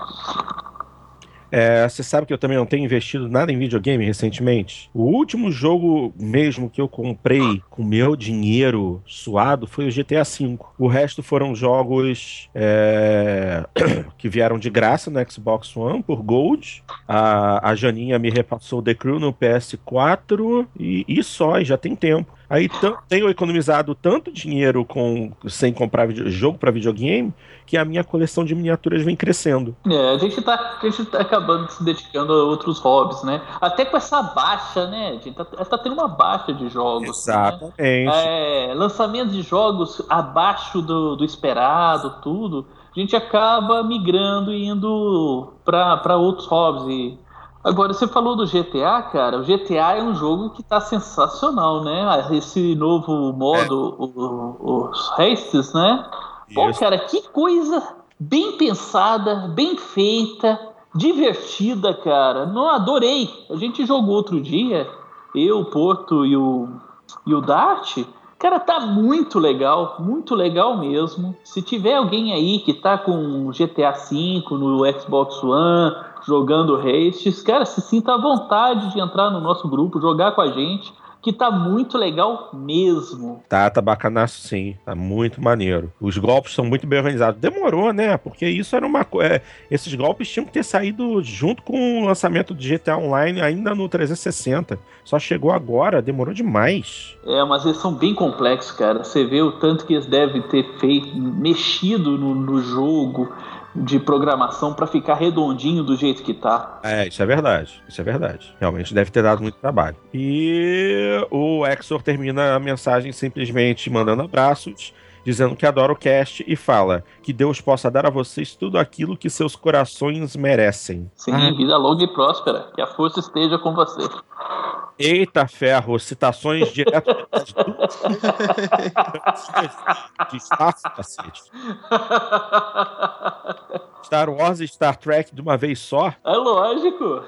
Você sabe que eu também não tenho investido nada em videogame recentemente? O último jogo mesmo que eu comprei com meu dinheiro suado foi o GTA V. O resto foram jogos que vieram de graça no Xbox One por Gold. A Janinha me repassou The Crew no PS4 e só, e já tem tempo. Aí tenho economizado tanto dinheiro sem comprar jogo para videogame que a minha coleção de miniaturas vem crescendo. A gente tá acabando se dedicando a outros hobbies, né? Até com essa baixa, né? A gente tá tendo uma baixa de jogos. Exatamente. Né? Lançamentos de jogos abaixo do esperado, tudo. A gente acaba migrando e indo para outros hobbies. Agora, você falou do GTA, cara. O GTA é um jogo que tá sensacional, né? Esse novo modo, os races, né? Pô, cara, que coisa bem pensada, bem feita, divertida, cara. Não, adorei. A gente jogou outro dia, eu, o Porto e o Dart. Cara, tá muito legal mesmo. Se tiver alguém aí que tá com GTA V no Xbox One, jogando races, cara, se sinta à vontade de entrar no nosso grupo, jogar com a gente, que tá muito legal mesmo. Tá bacanaço sim, tá muito maneiro. Os golpes são muito bem organizados. Demorou, né? Porque isso era uma coisa... Esses golpes tinham que ter saído junto com o lançamento do GTA Online ainda no 360. Só chegou agora, demorou demais. Mas eles são bem complexos, cara. Você vê o tanto que eles devem ter mexido no jogo de programação para ficar redondinho do jeito que tá. Isso é verdade. Realmente deve ter dado muito trabalho. E o Exor termina a mensagem simplesmente mandando abraços, dizendo que adora o cast e fala que Deus possa dar a vocês tudo aquilo que seus corações merecem. Sim, vida longa e próspera. Que a força esteja com você. Eita ferro, citações direto de Star, cacete. Star Wars e Star Trek de uma vez só? É lógico.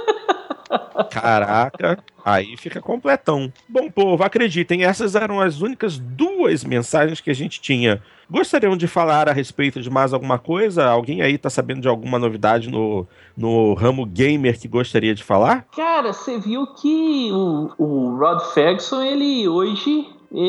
Caraca, aí fica completão. Bom, povo, acreditem, essas eram as únicas 2 mensagens que a gente tinha. Gostariam de falar a respeito de mais alguma coisa? Alguém aí tá sabendo de alguma novidade no ramo gamer que gostaria de falar? Cara, você viu que o Rod Ferguson, ele hoje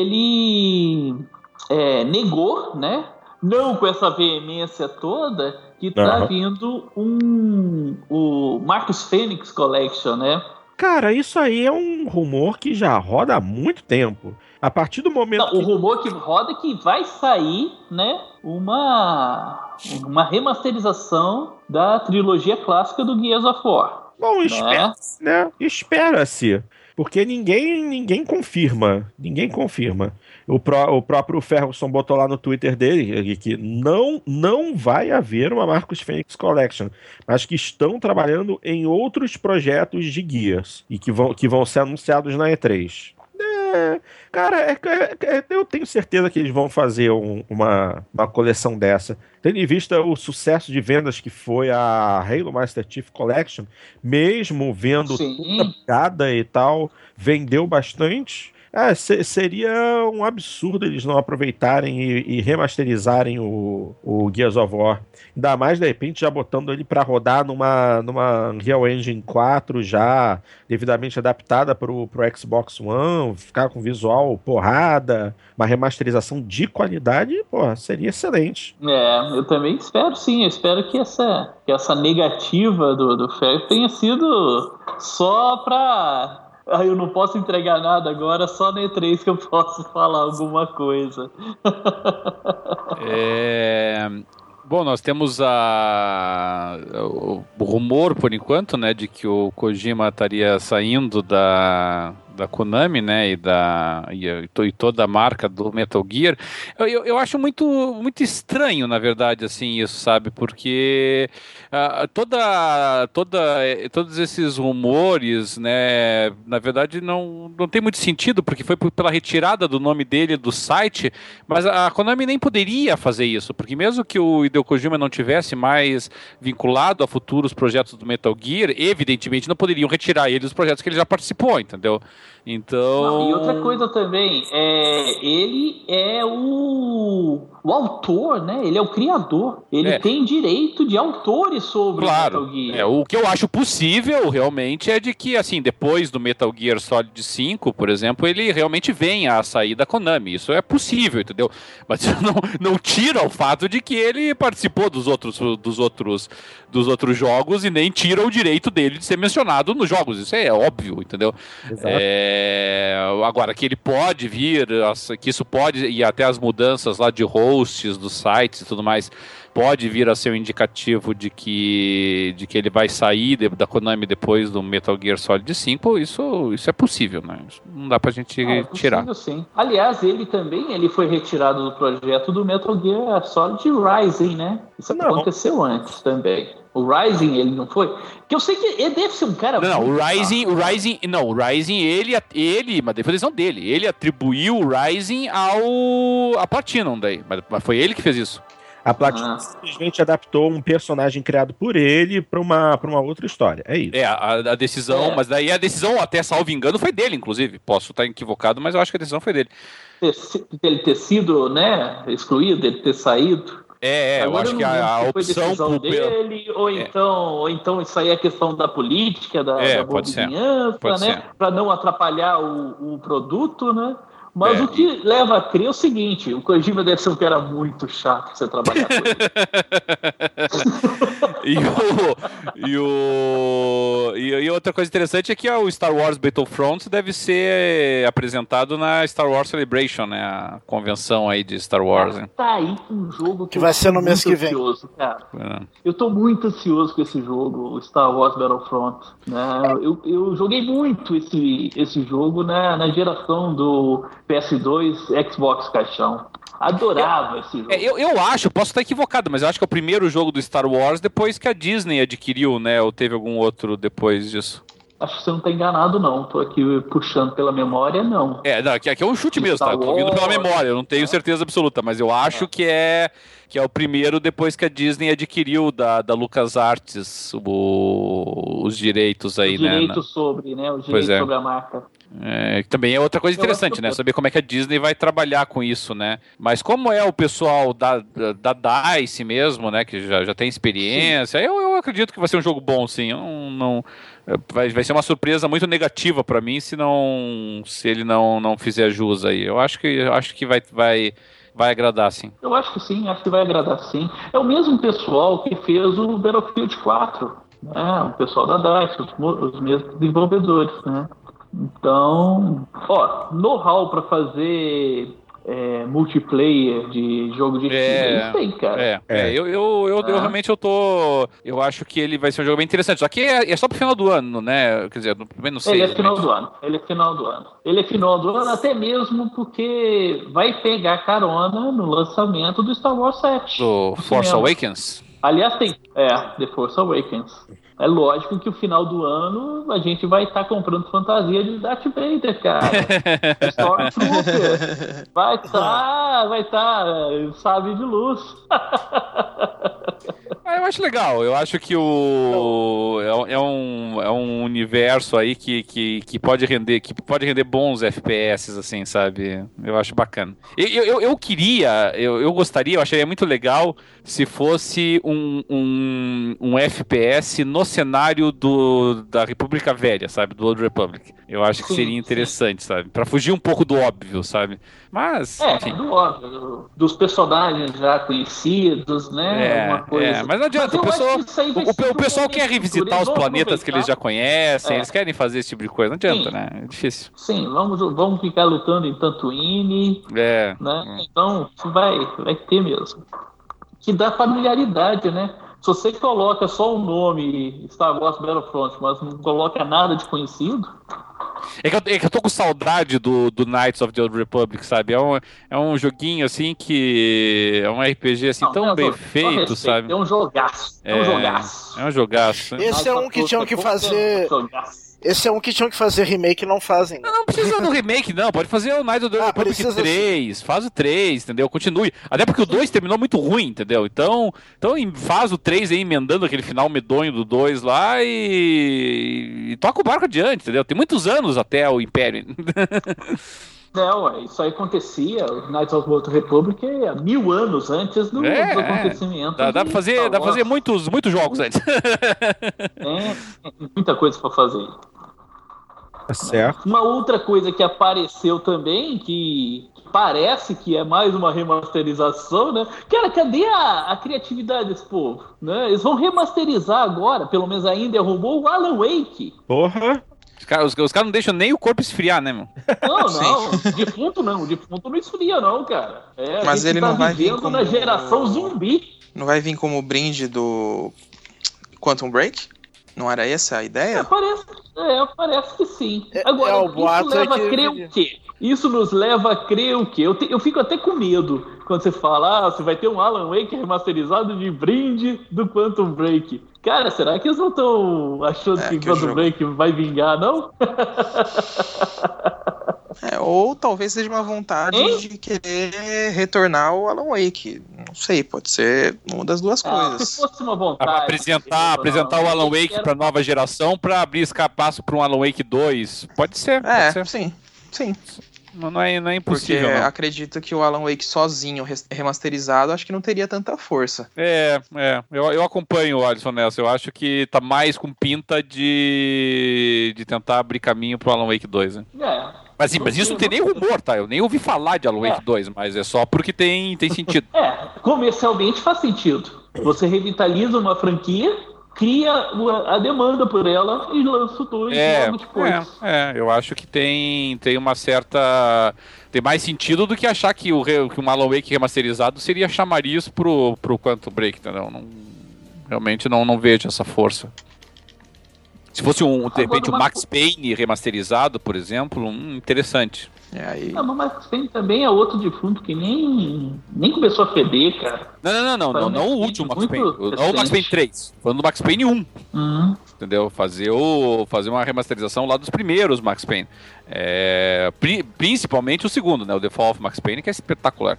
negou, né? Não com essa veemência toda, que tá vindo o Marcus Fênix Collection, né? Cara, isso aí é um rumor que já roda há muito tempo. A partir do momento o rumor que roda é que vai sair, né, uma remasterização da trilogia clássica do Gears of War. Bom, espera-se, né? Espera-se. Porque ninguém confirma. Ninguém confirma. O próprio Ferguson botou lá no Twitter dele que não vai haver uma Marcus Fênix Collection, mas que estão trabalhando em outros projetos de Gears e que vão ser anunciados na E3. Cara, eu tenho certeza que eles vão fazer uma coleção dessa. Tendo em vista o sucesso de vendas que foi a Halo Master Chief Collection, mesmo vendo toda a picada e tal, vendeu bastante. Seria um absurdo eles não aproveitarem e remasterizarem o Gears of War. Ainda mais, de repente, já botando ele para rodar numa Unreal Engine 4 já devidamente adaptada pro Xbox One, ficar com visual porrada, uma remasterização de qualidade, seria excelente. Eu também espero, sim. Eu espero que essa negativa do Ferguson tenha sido só pra... eu não posso entregar nada agora, só na E3 que eu posso falar alguma coisa. Bom, nós temos o rumor, por enquanto, né, de que o Kojima estaria saindo Konami, né, e toda a marca do Metal Gear, eu acho muito, muito estranho, na verdade, assim, isso, sabe, porque todos esses rumores, né, na verdade não tem muito sentido, porque foi pela retirada do nome dele do site, mas a Konami nem poderia fazer isso, porque mesmo que o Hideo Kojima não tivesse mais vinculado a futuros projetos do Metal Gear, evidentemente não poderiam retirar ele dos projetos que ele já participou, entendeu? Então... E outra coisa também, ele é o autor, né? Ele é o criador. Ele tem direito de autores sobre o Metal Gear. O que eu acho possível, realmente, é de que, assim, depois do Metal Gear Solid 5, por exemplo, ele realmente venha a sair da Konami. Isso é possível, entendeu? Mas não tira o fato de que ele participou dos outros jogos e nem tira o direito dele de ser mencionado nos jogos. Isso é óbvio, entendeu? Exato. Agora, que ele pode vir, que isso pode, e até as mudanças lá de hosts dos sites e tudo mais, pode vir a ser um indicativo de que ele vai sair da Konami depois do Metal Gear Solid 5, isso é possível, né? Isso não dá pra gente tirar. Possível, sim. Aliás, ele foi retirado do projeto do Metal Gear Solid Rising, né? Isso aconteceu antes também. O Rising, ele não foi? Porque eu sei que ele deve ser um cara... O Rising, ele, uma definição dele, ele atribuiu o Rising a Platinum daí, mas foi ele que fez isso. A Platinum simplesmente adaptou um personagem criado por ele pra uma outra história. É isso. A decisão, mas daí a decisão, até salvo engano, foi dele, inclusive. Posso estar equivocado, mas eu acho que a decisão foi dele. Ele ter sido, né, excluído, ele ter saído. Eu acho que a opção dele, ou então isso aí é questão da política, da vizinhança, né? Para não atrapalhar o produto, né? Mas o que leva a crer é o seguinte: o Kojima deve ser um cara muito chato pra você trabalhar com ele. E outra coisa interessante é que o Star Wars Battlefront deve ser apresentado na Star Wars Celebration, né? A convenção aí de Star Wars. Né? Tá aí um jogo que vai ser no mês que vem. Ansioso, cara. Eu tô muito ansioso com esse jogo, o Star Wars Battlefront. Né? Eu joguei muito esse jogo na geração do PS2, Xbox caixão. Adorava esse jogo. Eu acho, posso estar equivocado, mas eu acho que é o primeiro jogo do Star Wars depois que a Disney adquiriu, né? Ou teve algum outro depois disso? Acho que você não tá enganado, não. Tô aqui puxando pela memória, não. Aqui é um chute mesmo, tá? Tô vindo pela memória, eu não tenho certeza absoluta, mas eu acho que é o primeiro depois que a Disney adquiriu da LucasArts os direitos aí, né? Os direitos sobre a marca. Também é outra coisa interessante, né? Saber como é que a Disney vai trabalhar com isso, né? Mas como é o pessoal da DICE mesmo, né? Que já tem experiência, eu acredito que vai ser um jogo bom, sim. Vai ser uma surpresa muito negativa pra mim se ele não fizer jus aí. Eu acho que vai agradar, sim. Eu acho que sim, acho que vai agradar, sim. É o mesmo pessoal que fez o Battlefield 4, né? O pessoal da DICE, os mesmos desenvolvedores, né? Então, know-how pra fazer multiplayer de jogo de tiro, tem, cara. Eu realmente eu acho que ele vai ser um jogo bem interessante, só que é só pro final do ano, né? Quer dizer, não sei. Ele é final do ano. Ele é final do ano até mesmo porque vai pegar carona no lançamento do Star Wars 7. Do Force Awakens? Aliás, tem The Force Awakens. É lógico que o final do ano a gente vai estar comprando fantasia de Darth Vader, cara. Stormtrooper. Vai estar sabe de luz. Eu acho legal, eu acho que é um universo aí que pode render bons FPS, assim, sabe? Eu acho bacana. Eu gostaria, eu acharia muito legal se fosse um FPS no cenário da República Velha, sabe? Do Old Republic. Eu acho que seria interessante, sabe? Pra fugir um pouco do óbvio, sabe? Mas, enfim. Do óbvio, dos personagens já conhecidos, né? Uma coisa. Mas não adianta, o pessoal quer revisitar os planetas que eles já conhecem, eles querem fazer esse tipo de coisa, não adianta, né? É difícil. Sim, vamos ficar lutando em Tatooine, né? Então, vai ter mesmo. Que dá familiaridade, né? Se você coloca só o nome Star Wars Battlefront, mas não coloca nada de conhecido... É que eu tô com saudade do Knights of the Old Republic, sabe? É um joguinho assim que... É um RPG assim tão bem feito, sabe? É um jogaço. É um jogaço. Esse é um que tinham que fazer... Esse é um que tinham que fazer remake e não fazem. Né? Não precisa do remake, não. Pode fazer o Knights of the Old Republic 3. Faz o 3, entendeu? Continue. Até porque o 2 terminou muito ruim, entendeu? Então faz o 3 aí, emendando aquele final medonho do 2 lá e toca o barco adiante, entendeu? Tem muitos anos até o Império. Não, isso aí acontecia, o Knights of the Old Republic, 1000 anos antes do acontecimento. Dá pra fazer muitos jogos antes. Muita coisa pra fazer. Tá certo. Uma outra coisa que apareceu também, que parece que é mais uma remasterização, né? Cara, cadê a criatividade desse povo? Né? Eles vão remasterizar agora, pelo menos ainda arrumou o Alan Wake. Porra! Os caras não deixam nem o corpo esfriar, né, meu? Não. Defunto não esfria, não, cara. Mas ele não vai vir como... na geração zumbi. Não vai vir como brinde do Quantum Break? Não era essa a ideia? Parece que sim. Agora, isso leva a crer o quê? Isso nos leva a crer o quê? Eu fico até com medo quando você fala, você vai ter um Alan Wake remasterizado de brinde do Quantum Break. Cara, será que eles não estão achando que o Quantum Break vai vingar, não? Ou talvez seja uma vontade de querer retornar ao Alan Wake. Não sei, pode ser uma das duas coisas. Se fosse uma vontade... Apresentar o Alan Wake para nova geração para abrir espaço para um Alan Wake 2. Pode ser. Sim. Não é impossível. Porque não. acredito que o Alan Wake sozinho, remasterizado, acho que não teria tanta força. Eu acompanho o Alisson nessa. Eu acho que tá mais com pinta de tentar abrir caminho pro Alan Wake 2, né? Mas isso não tem nem rumor, tá? Eu nem ouvi falar de Alan Wake 2, mas é só porque tem sentido. Comercialmente faz sentido. Você revitaliza uma franquia, cria a demanda por ela e lança o 2 logo depois. Eu acho que tem uma certa... Tem mais sentido do que achar que um Alan Wake remasterizado seria chamariz pro Quantum Break, entendeu? Realmente não vejo essa força. Se fosse de repente o Max Payne remasterizado, por exemplo, interessante. Mas o Max Payne também é outro defunto que nem começou a feder, cara. Não o último Max Payne. Não o Max Payne 3. Falando do Max Payne 1. Entendeu? Fazer uma remasterização lá dos primeiros Max Payne. Principalmente o segundo, né? O The Fall of Max Payne, que é espetacular.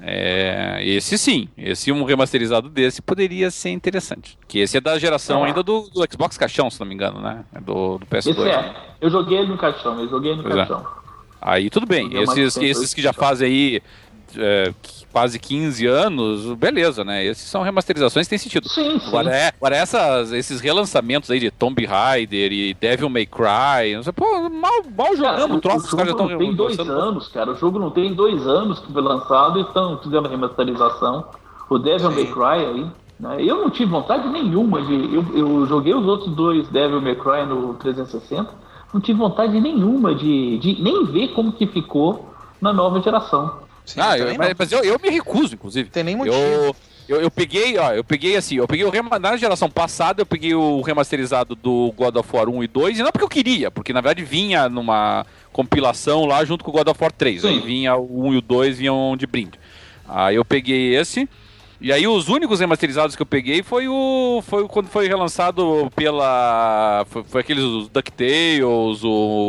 Esse um remasterizado desse poderia ser interessante. Que esse é da geração ainda do Xbox caixão, se não me engano, né? Do PS2. Esse eu joguei ele no caixão, Aí tudo bem, esses que já fazem aí quase 15 anos, beleza, né? Esses são remasterizações que tem sentido. Sim. Agora esses relançamentos aí de Tomb Raider e Devil May Cry, mal jogamos o troço, os caras já estão tem 2 anos, cara. O jogo não tem 2 anos que foi lançado e estão fazendo a remasterização. O Devil May Cry aí, né? Eu não tive vontade nenhuma de... Eu joguei os outros 2 Devil May Cry no 360. Não tive vontade nenhuma de nem ver como que ficou na nova geração. Sim, mas eu me recuso, inclusive. Tem nem motivo. Eu peguei na geração passada, eu peguei o remasterizado do God of War 1 e 2, e não porque eu queria, porque na verdade vinha numa compilação lá junto com o God of War 3. Sim. Aí vinha o 1 e o 2 vinham de brinde. Aí eu peguei esse. E aí os únicos remasterizados que eu peguei foi quando foi relançado foi aqueles DuckTales,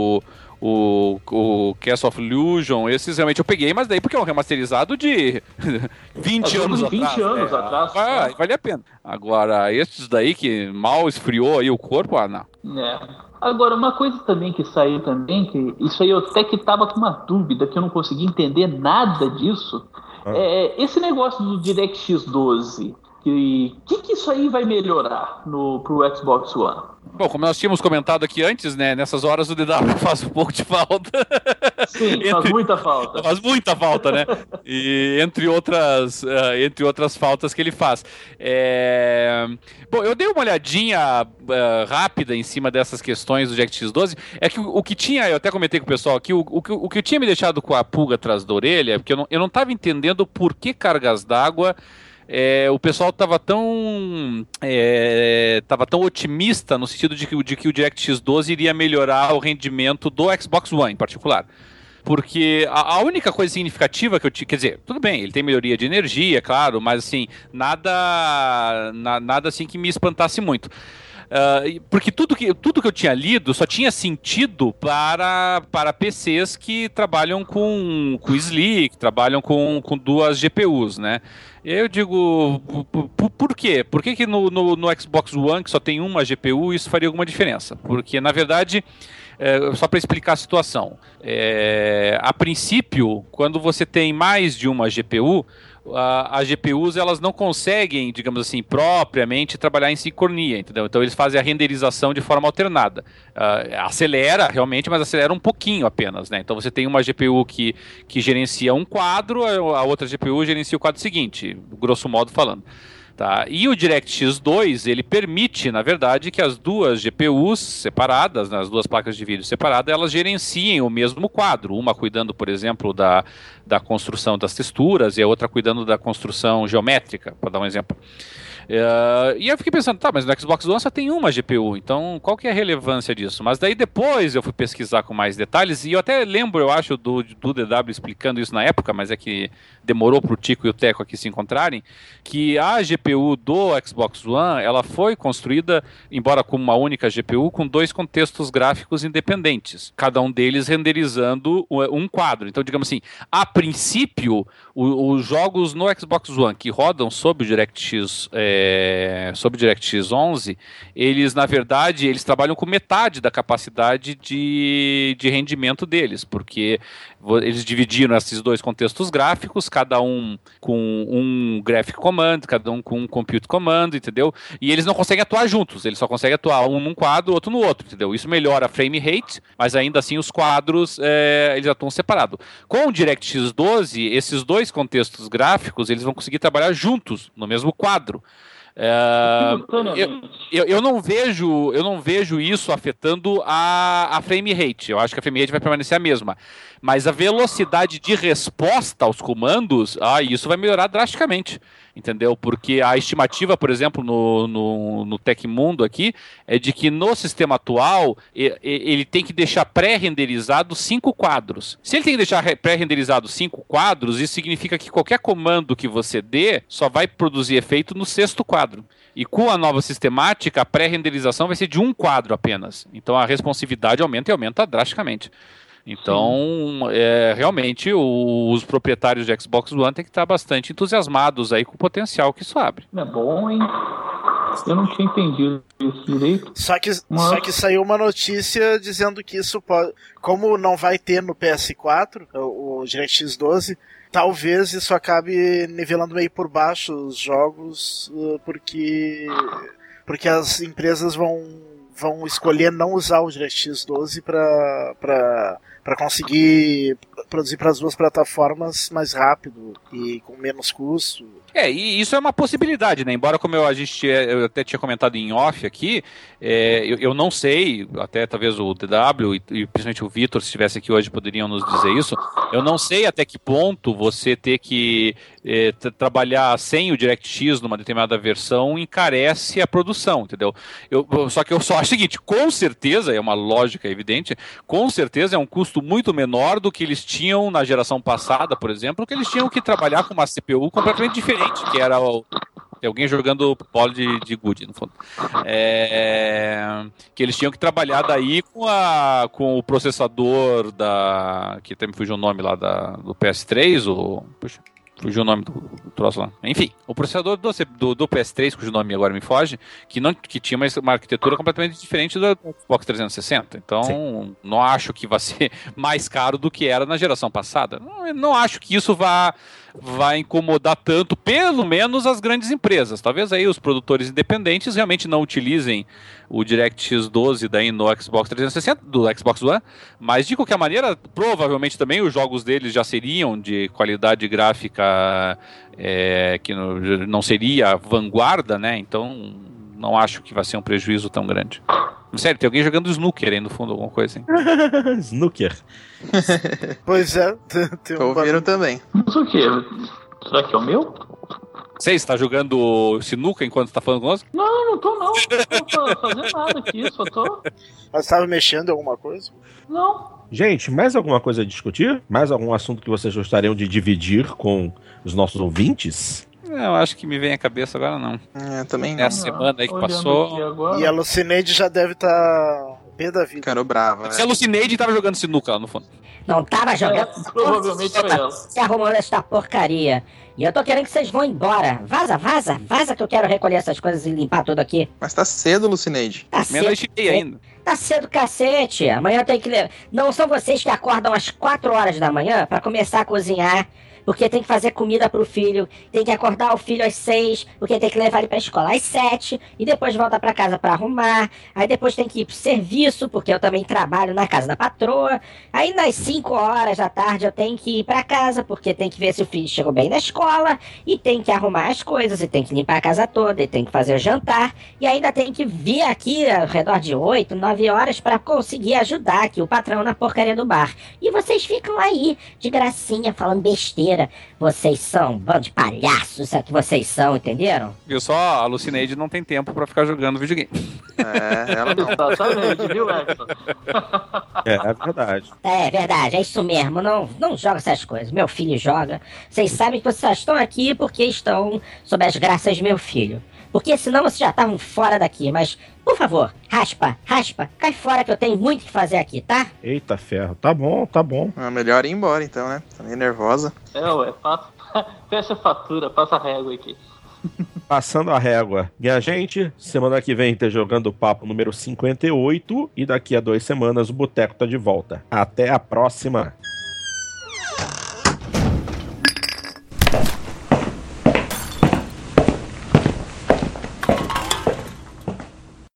o Castle of Illusion, esses realmente eu peguei, mas daí porque é um remasterizado de 20 anos atrás. Vale a pena. Agora, esses daí que mal esfriou aí o corpo, não. Agora, uma coisa também que saiu também, que isso aí eu até que tava com uma dúvida, que eu não consegui entender nada disso, esse negócio do DirectX 12, que isso aí vai melhorar pro Xbox One? Bom, como nós tínhamos comentado aqui antes, né, nessas horas o DW faz um pouco de falta. Sim, faz muita falta. Faz muita falta, né? E entre outras faltas que ele faz. Bom, eu dei uma olhadinha rápida em cima dessas questões do DirectX 12. É que o que tinha, eu até comentei com o pessoal aqui, o que tinha me deixado com a pulga atrás da orelha, porque eu não estava entendendo por que cargas d'água o pessoal estava tão otimista no sentido de que o DirectX 12 iria melhorar o rendimento do Xbox One em particular. Porque a única coisa significativa que eu tinha... Quer dizer, tudo bem, ele tem melhoria de energia, claro, mas assim, nada assim que me espantasse muito. Porque tudo que eu tinha lido só tinha sentido para PCs que trabalham com SLI, que trabalham com 2 GPUs, né? E aí eu digo, por quê? Por que no Xbox One, que só tem uma GPU, isso faria alguma diferença? Porque, na verdade... só para explicar a situação, a princípio, quando você tem mais de uma GPU, as GPUs elas não conseguem, digamos assim, propriamente trabalhar em sincronia, entendeu? Então eles fazem a renderização de forma alternada. Acelera realmente, mas acelera um pouquinho apenas, né? Então você tem uma GPU que gerencia um quadro, a outra GPU gerencia o quadro seguinte, grosso modo falando. Tá? E o DirectX 2, ele permite, na verdade, que as 2 GPUs separadas, né, as 2 placas de vídeo separadas, elas gerenciem o mesmo quadro. Uma cuidando, por exemplo, da construção das texturas e a outra cuidando da construção geométrica, para dar um exemplo. E eu fiquei pensando, tá, mas no Xbox One só tem uma GPU, então qual que é a relevância disso? Mas daí depois eu fui pesquisar com mais detalhes, e eu até lembro, eu acho, do DW explicando isso na época, mas é que demorou pro Tico e o Teco aqui se encontrarem, que a GPU do Xbox One, ela foi construída, embora como uma única GPU, com 2 contextos gráficos independentes, cada um deles renderizando um quadro. Então, digamos assim, a princípio, os jogos no Xbox One que rodam sob o DirectX 11, eles, na verdade, eles trabalham com metade da capacidade de rendimento deles, porque eles dividiram esses 2 contextos gráficos, cada um com um graphic command, cada um com um compute command, entendeu? E eles não conseguem atuar juntos, eles só conseguem atuar um num quadro, outro no outro, entendeu? Isso melhora a frame rate, mas ainda assim os quadros, eles atuam separados. Com o DirectX 12, esses 2 contextos gráficos, eles vão conseguir trabalhar juntos, no mesmo quadro. Eu não vejo isso afetando a frame rate. Eu acho que a frame rate vai permanecer a mesma, mas a velocidade de resposta aos comandos, isso vai melhorar drasticamente, entendeu? Porque a estimativa, por exemplo, no Tecmundo aqui, é de que no sistema atual ele tem que deixar pré-renderizado 5 quadros. Se ele tem que deixar pré-renderizado 5 quadros, isso significa que qualquer comando que você dê só vai produzir efeito no 6º quadro. E com a nova sistemática, a pré-renderização vai ser de um quadro apenas. Então a responsividade aumenta e aumenta drasticamente. Então, realmente, os proprietários de Xbox One têm que estar bastante entusiasmados aí com o potencial que isso abre. É bom, hein? Eu não tinha entendido isso direito. Só que saiu uma notícia dizendo que isso pode... Como não vai ter no PS4, o DirectX 12... Talvez isso acabe nivelando meio por baixo os jogos, porque as empresas vão escolher não usar o DirectX 12 para conseguir produzir para as 2 plataformas mais rápido e com menos custo. E isso é uma possibilidade, né? Embora, como eu até tinha comentado em off aqui, eu não sei, até talvez o DW e principalmente o Vitor, se estivesse aqui hoje, poderiam nos dizer isso. Eu não sei até que ponto você ter que trabalhar sem o DirectX numa determinada versão encarece a produção, entendeu? Só que eu só acho o seguinte, com certeza, é uma lógica evidente, com certeza é um custo muito menor do que eles tinham na geração passada, por exemplo, que eles tinham que trabalhar com uma CPU completamente diferente, que era alguém jogando polo de Good, no fundo. Que eles tinham que trabalhar daí com o processador que até me fugiu o nome lá do PS3, fugiu o nome do troço lá. Enfim, o processador do PS3, cujo nome agora me foge, que tinha uma arquitetura completamente diferente do Xbox 360. Então, sim, não acho que vai ser mais caro do que era na geração passada. Não acho que isso vai incomodar tanto, pelo menos as grandes empresas. Talvez aí os produtores independentes realmente não utilizem o DirectX 12 daí no Xbox 360, do Xbox One, mas de qualquer maneira, provavelmente também os jogos deles já seriam de qualidade gráfica que não seria vanguarda, né? Então não acho que vai ser um prejuízo tão grande. Sério, tem alguém jogando snooker aí no fundo, alguma coisa assim. Snooker. Pois é. Ouviram também. Mas o quê? Será que é o meu? Você está jogando sinuca enquanto está falando conosco? Não tô não. Não tô fazendo nada aqui, só tô... Mas estava mexendo em alguma coisa? Não. Gente, mais alguma coisa a discutir? Mais algum assunto que vocês gostariam de dividir com os nossos ouvintes? Eu acho que me vem à cabeça agora não. Também não. É a semana aí que passou. E a Lucineide já deve estar pé da vida. Cara, brava. Se a Lucineide tava jogando sinuca lá no fundo. Não tava jogando. Provavelmente foi ela. Você arrumou esta porcaria. E eu tô querendo que vocês vão embora. Vaza que eu quero recolher essas coisas e limpar tudo aqui. Mas tá cedo, Lucineide. Tá Meia-noite e meia ainda. Tá cedo, cacete. Amanhã tem que... Não são vocês que acordam às 4 horas da manhã pra começar a cozinhar, porque tem que fazer comida pro filho, tem que acordar o filho às 6, porque tem que levar ele pra escola às 7, e depois volta pra casa pra arrumar, aí depois tem que ir pro serviço, porque eu também trabalho na casa da patroa, aí nas 5 horas da tarde eu tenho que ir pra casa, porque tem que ver se o filho chegou bem na escola, e tem que arrumar as coisas, e tem que limpar a casa toda, e tem que fazer o jantar, e ainda tem que vir aqui ao redor de 8, 9 horas pra conseguir ajudar aqui o patrão na porcaria do bar. E vocês ficam aí, de gracinha, falando besteira. Vocês são um bando de palhaços, isso é que vocês são, entenderam? Viu só? A Lucineide não tem tempo pra ficar jogando videogame. Ela não. Exatamente, viu, Edson? É verdade. É verdade, é isso mesmo, não joga essas coisas, meu filho joga. Vocês sabem que vocês só estão aqui porque estão sob as graças do meu filho. Porque senão vocês já estavam fora daqui, mas, por favor, raspa, cai fora que eu tenho muito o que fazer aqui, tá? Eita ferro, tá bom. Melhor ir embora então, né? Tá meio nervosa. Fecha a fatura, passa a régua aqui. Passando a régua. Minha gente, semana que vem tem Jogando Papo número 58 e daqui a 2 semanas o Boteco tá de volta. Até a próxima!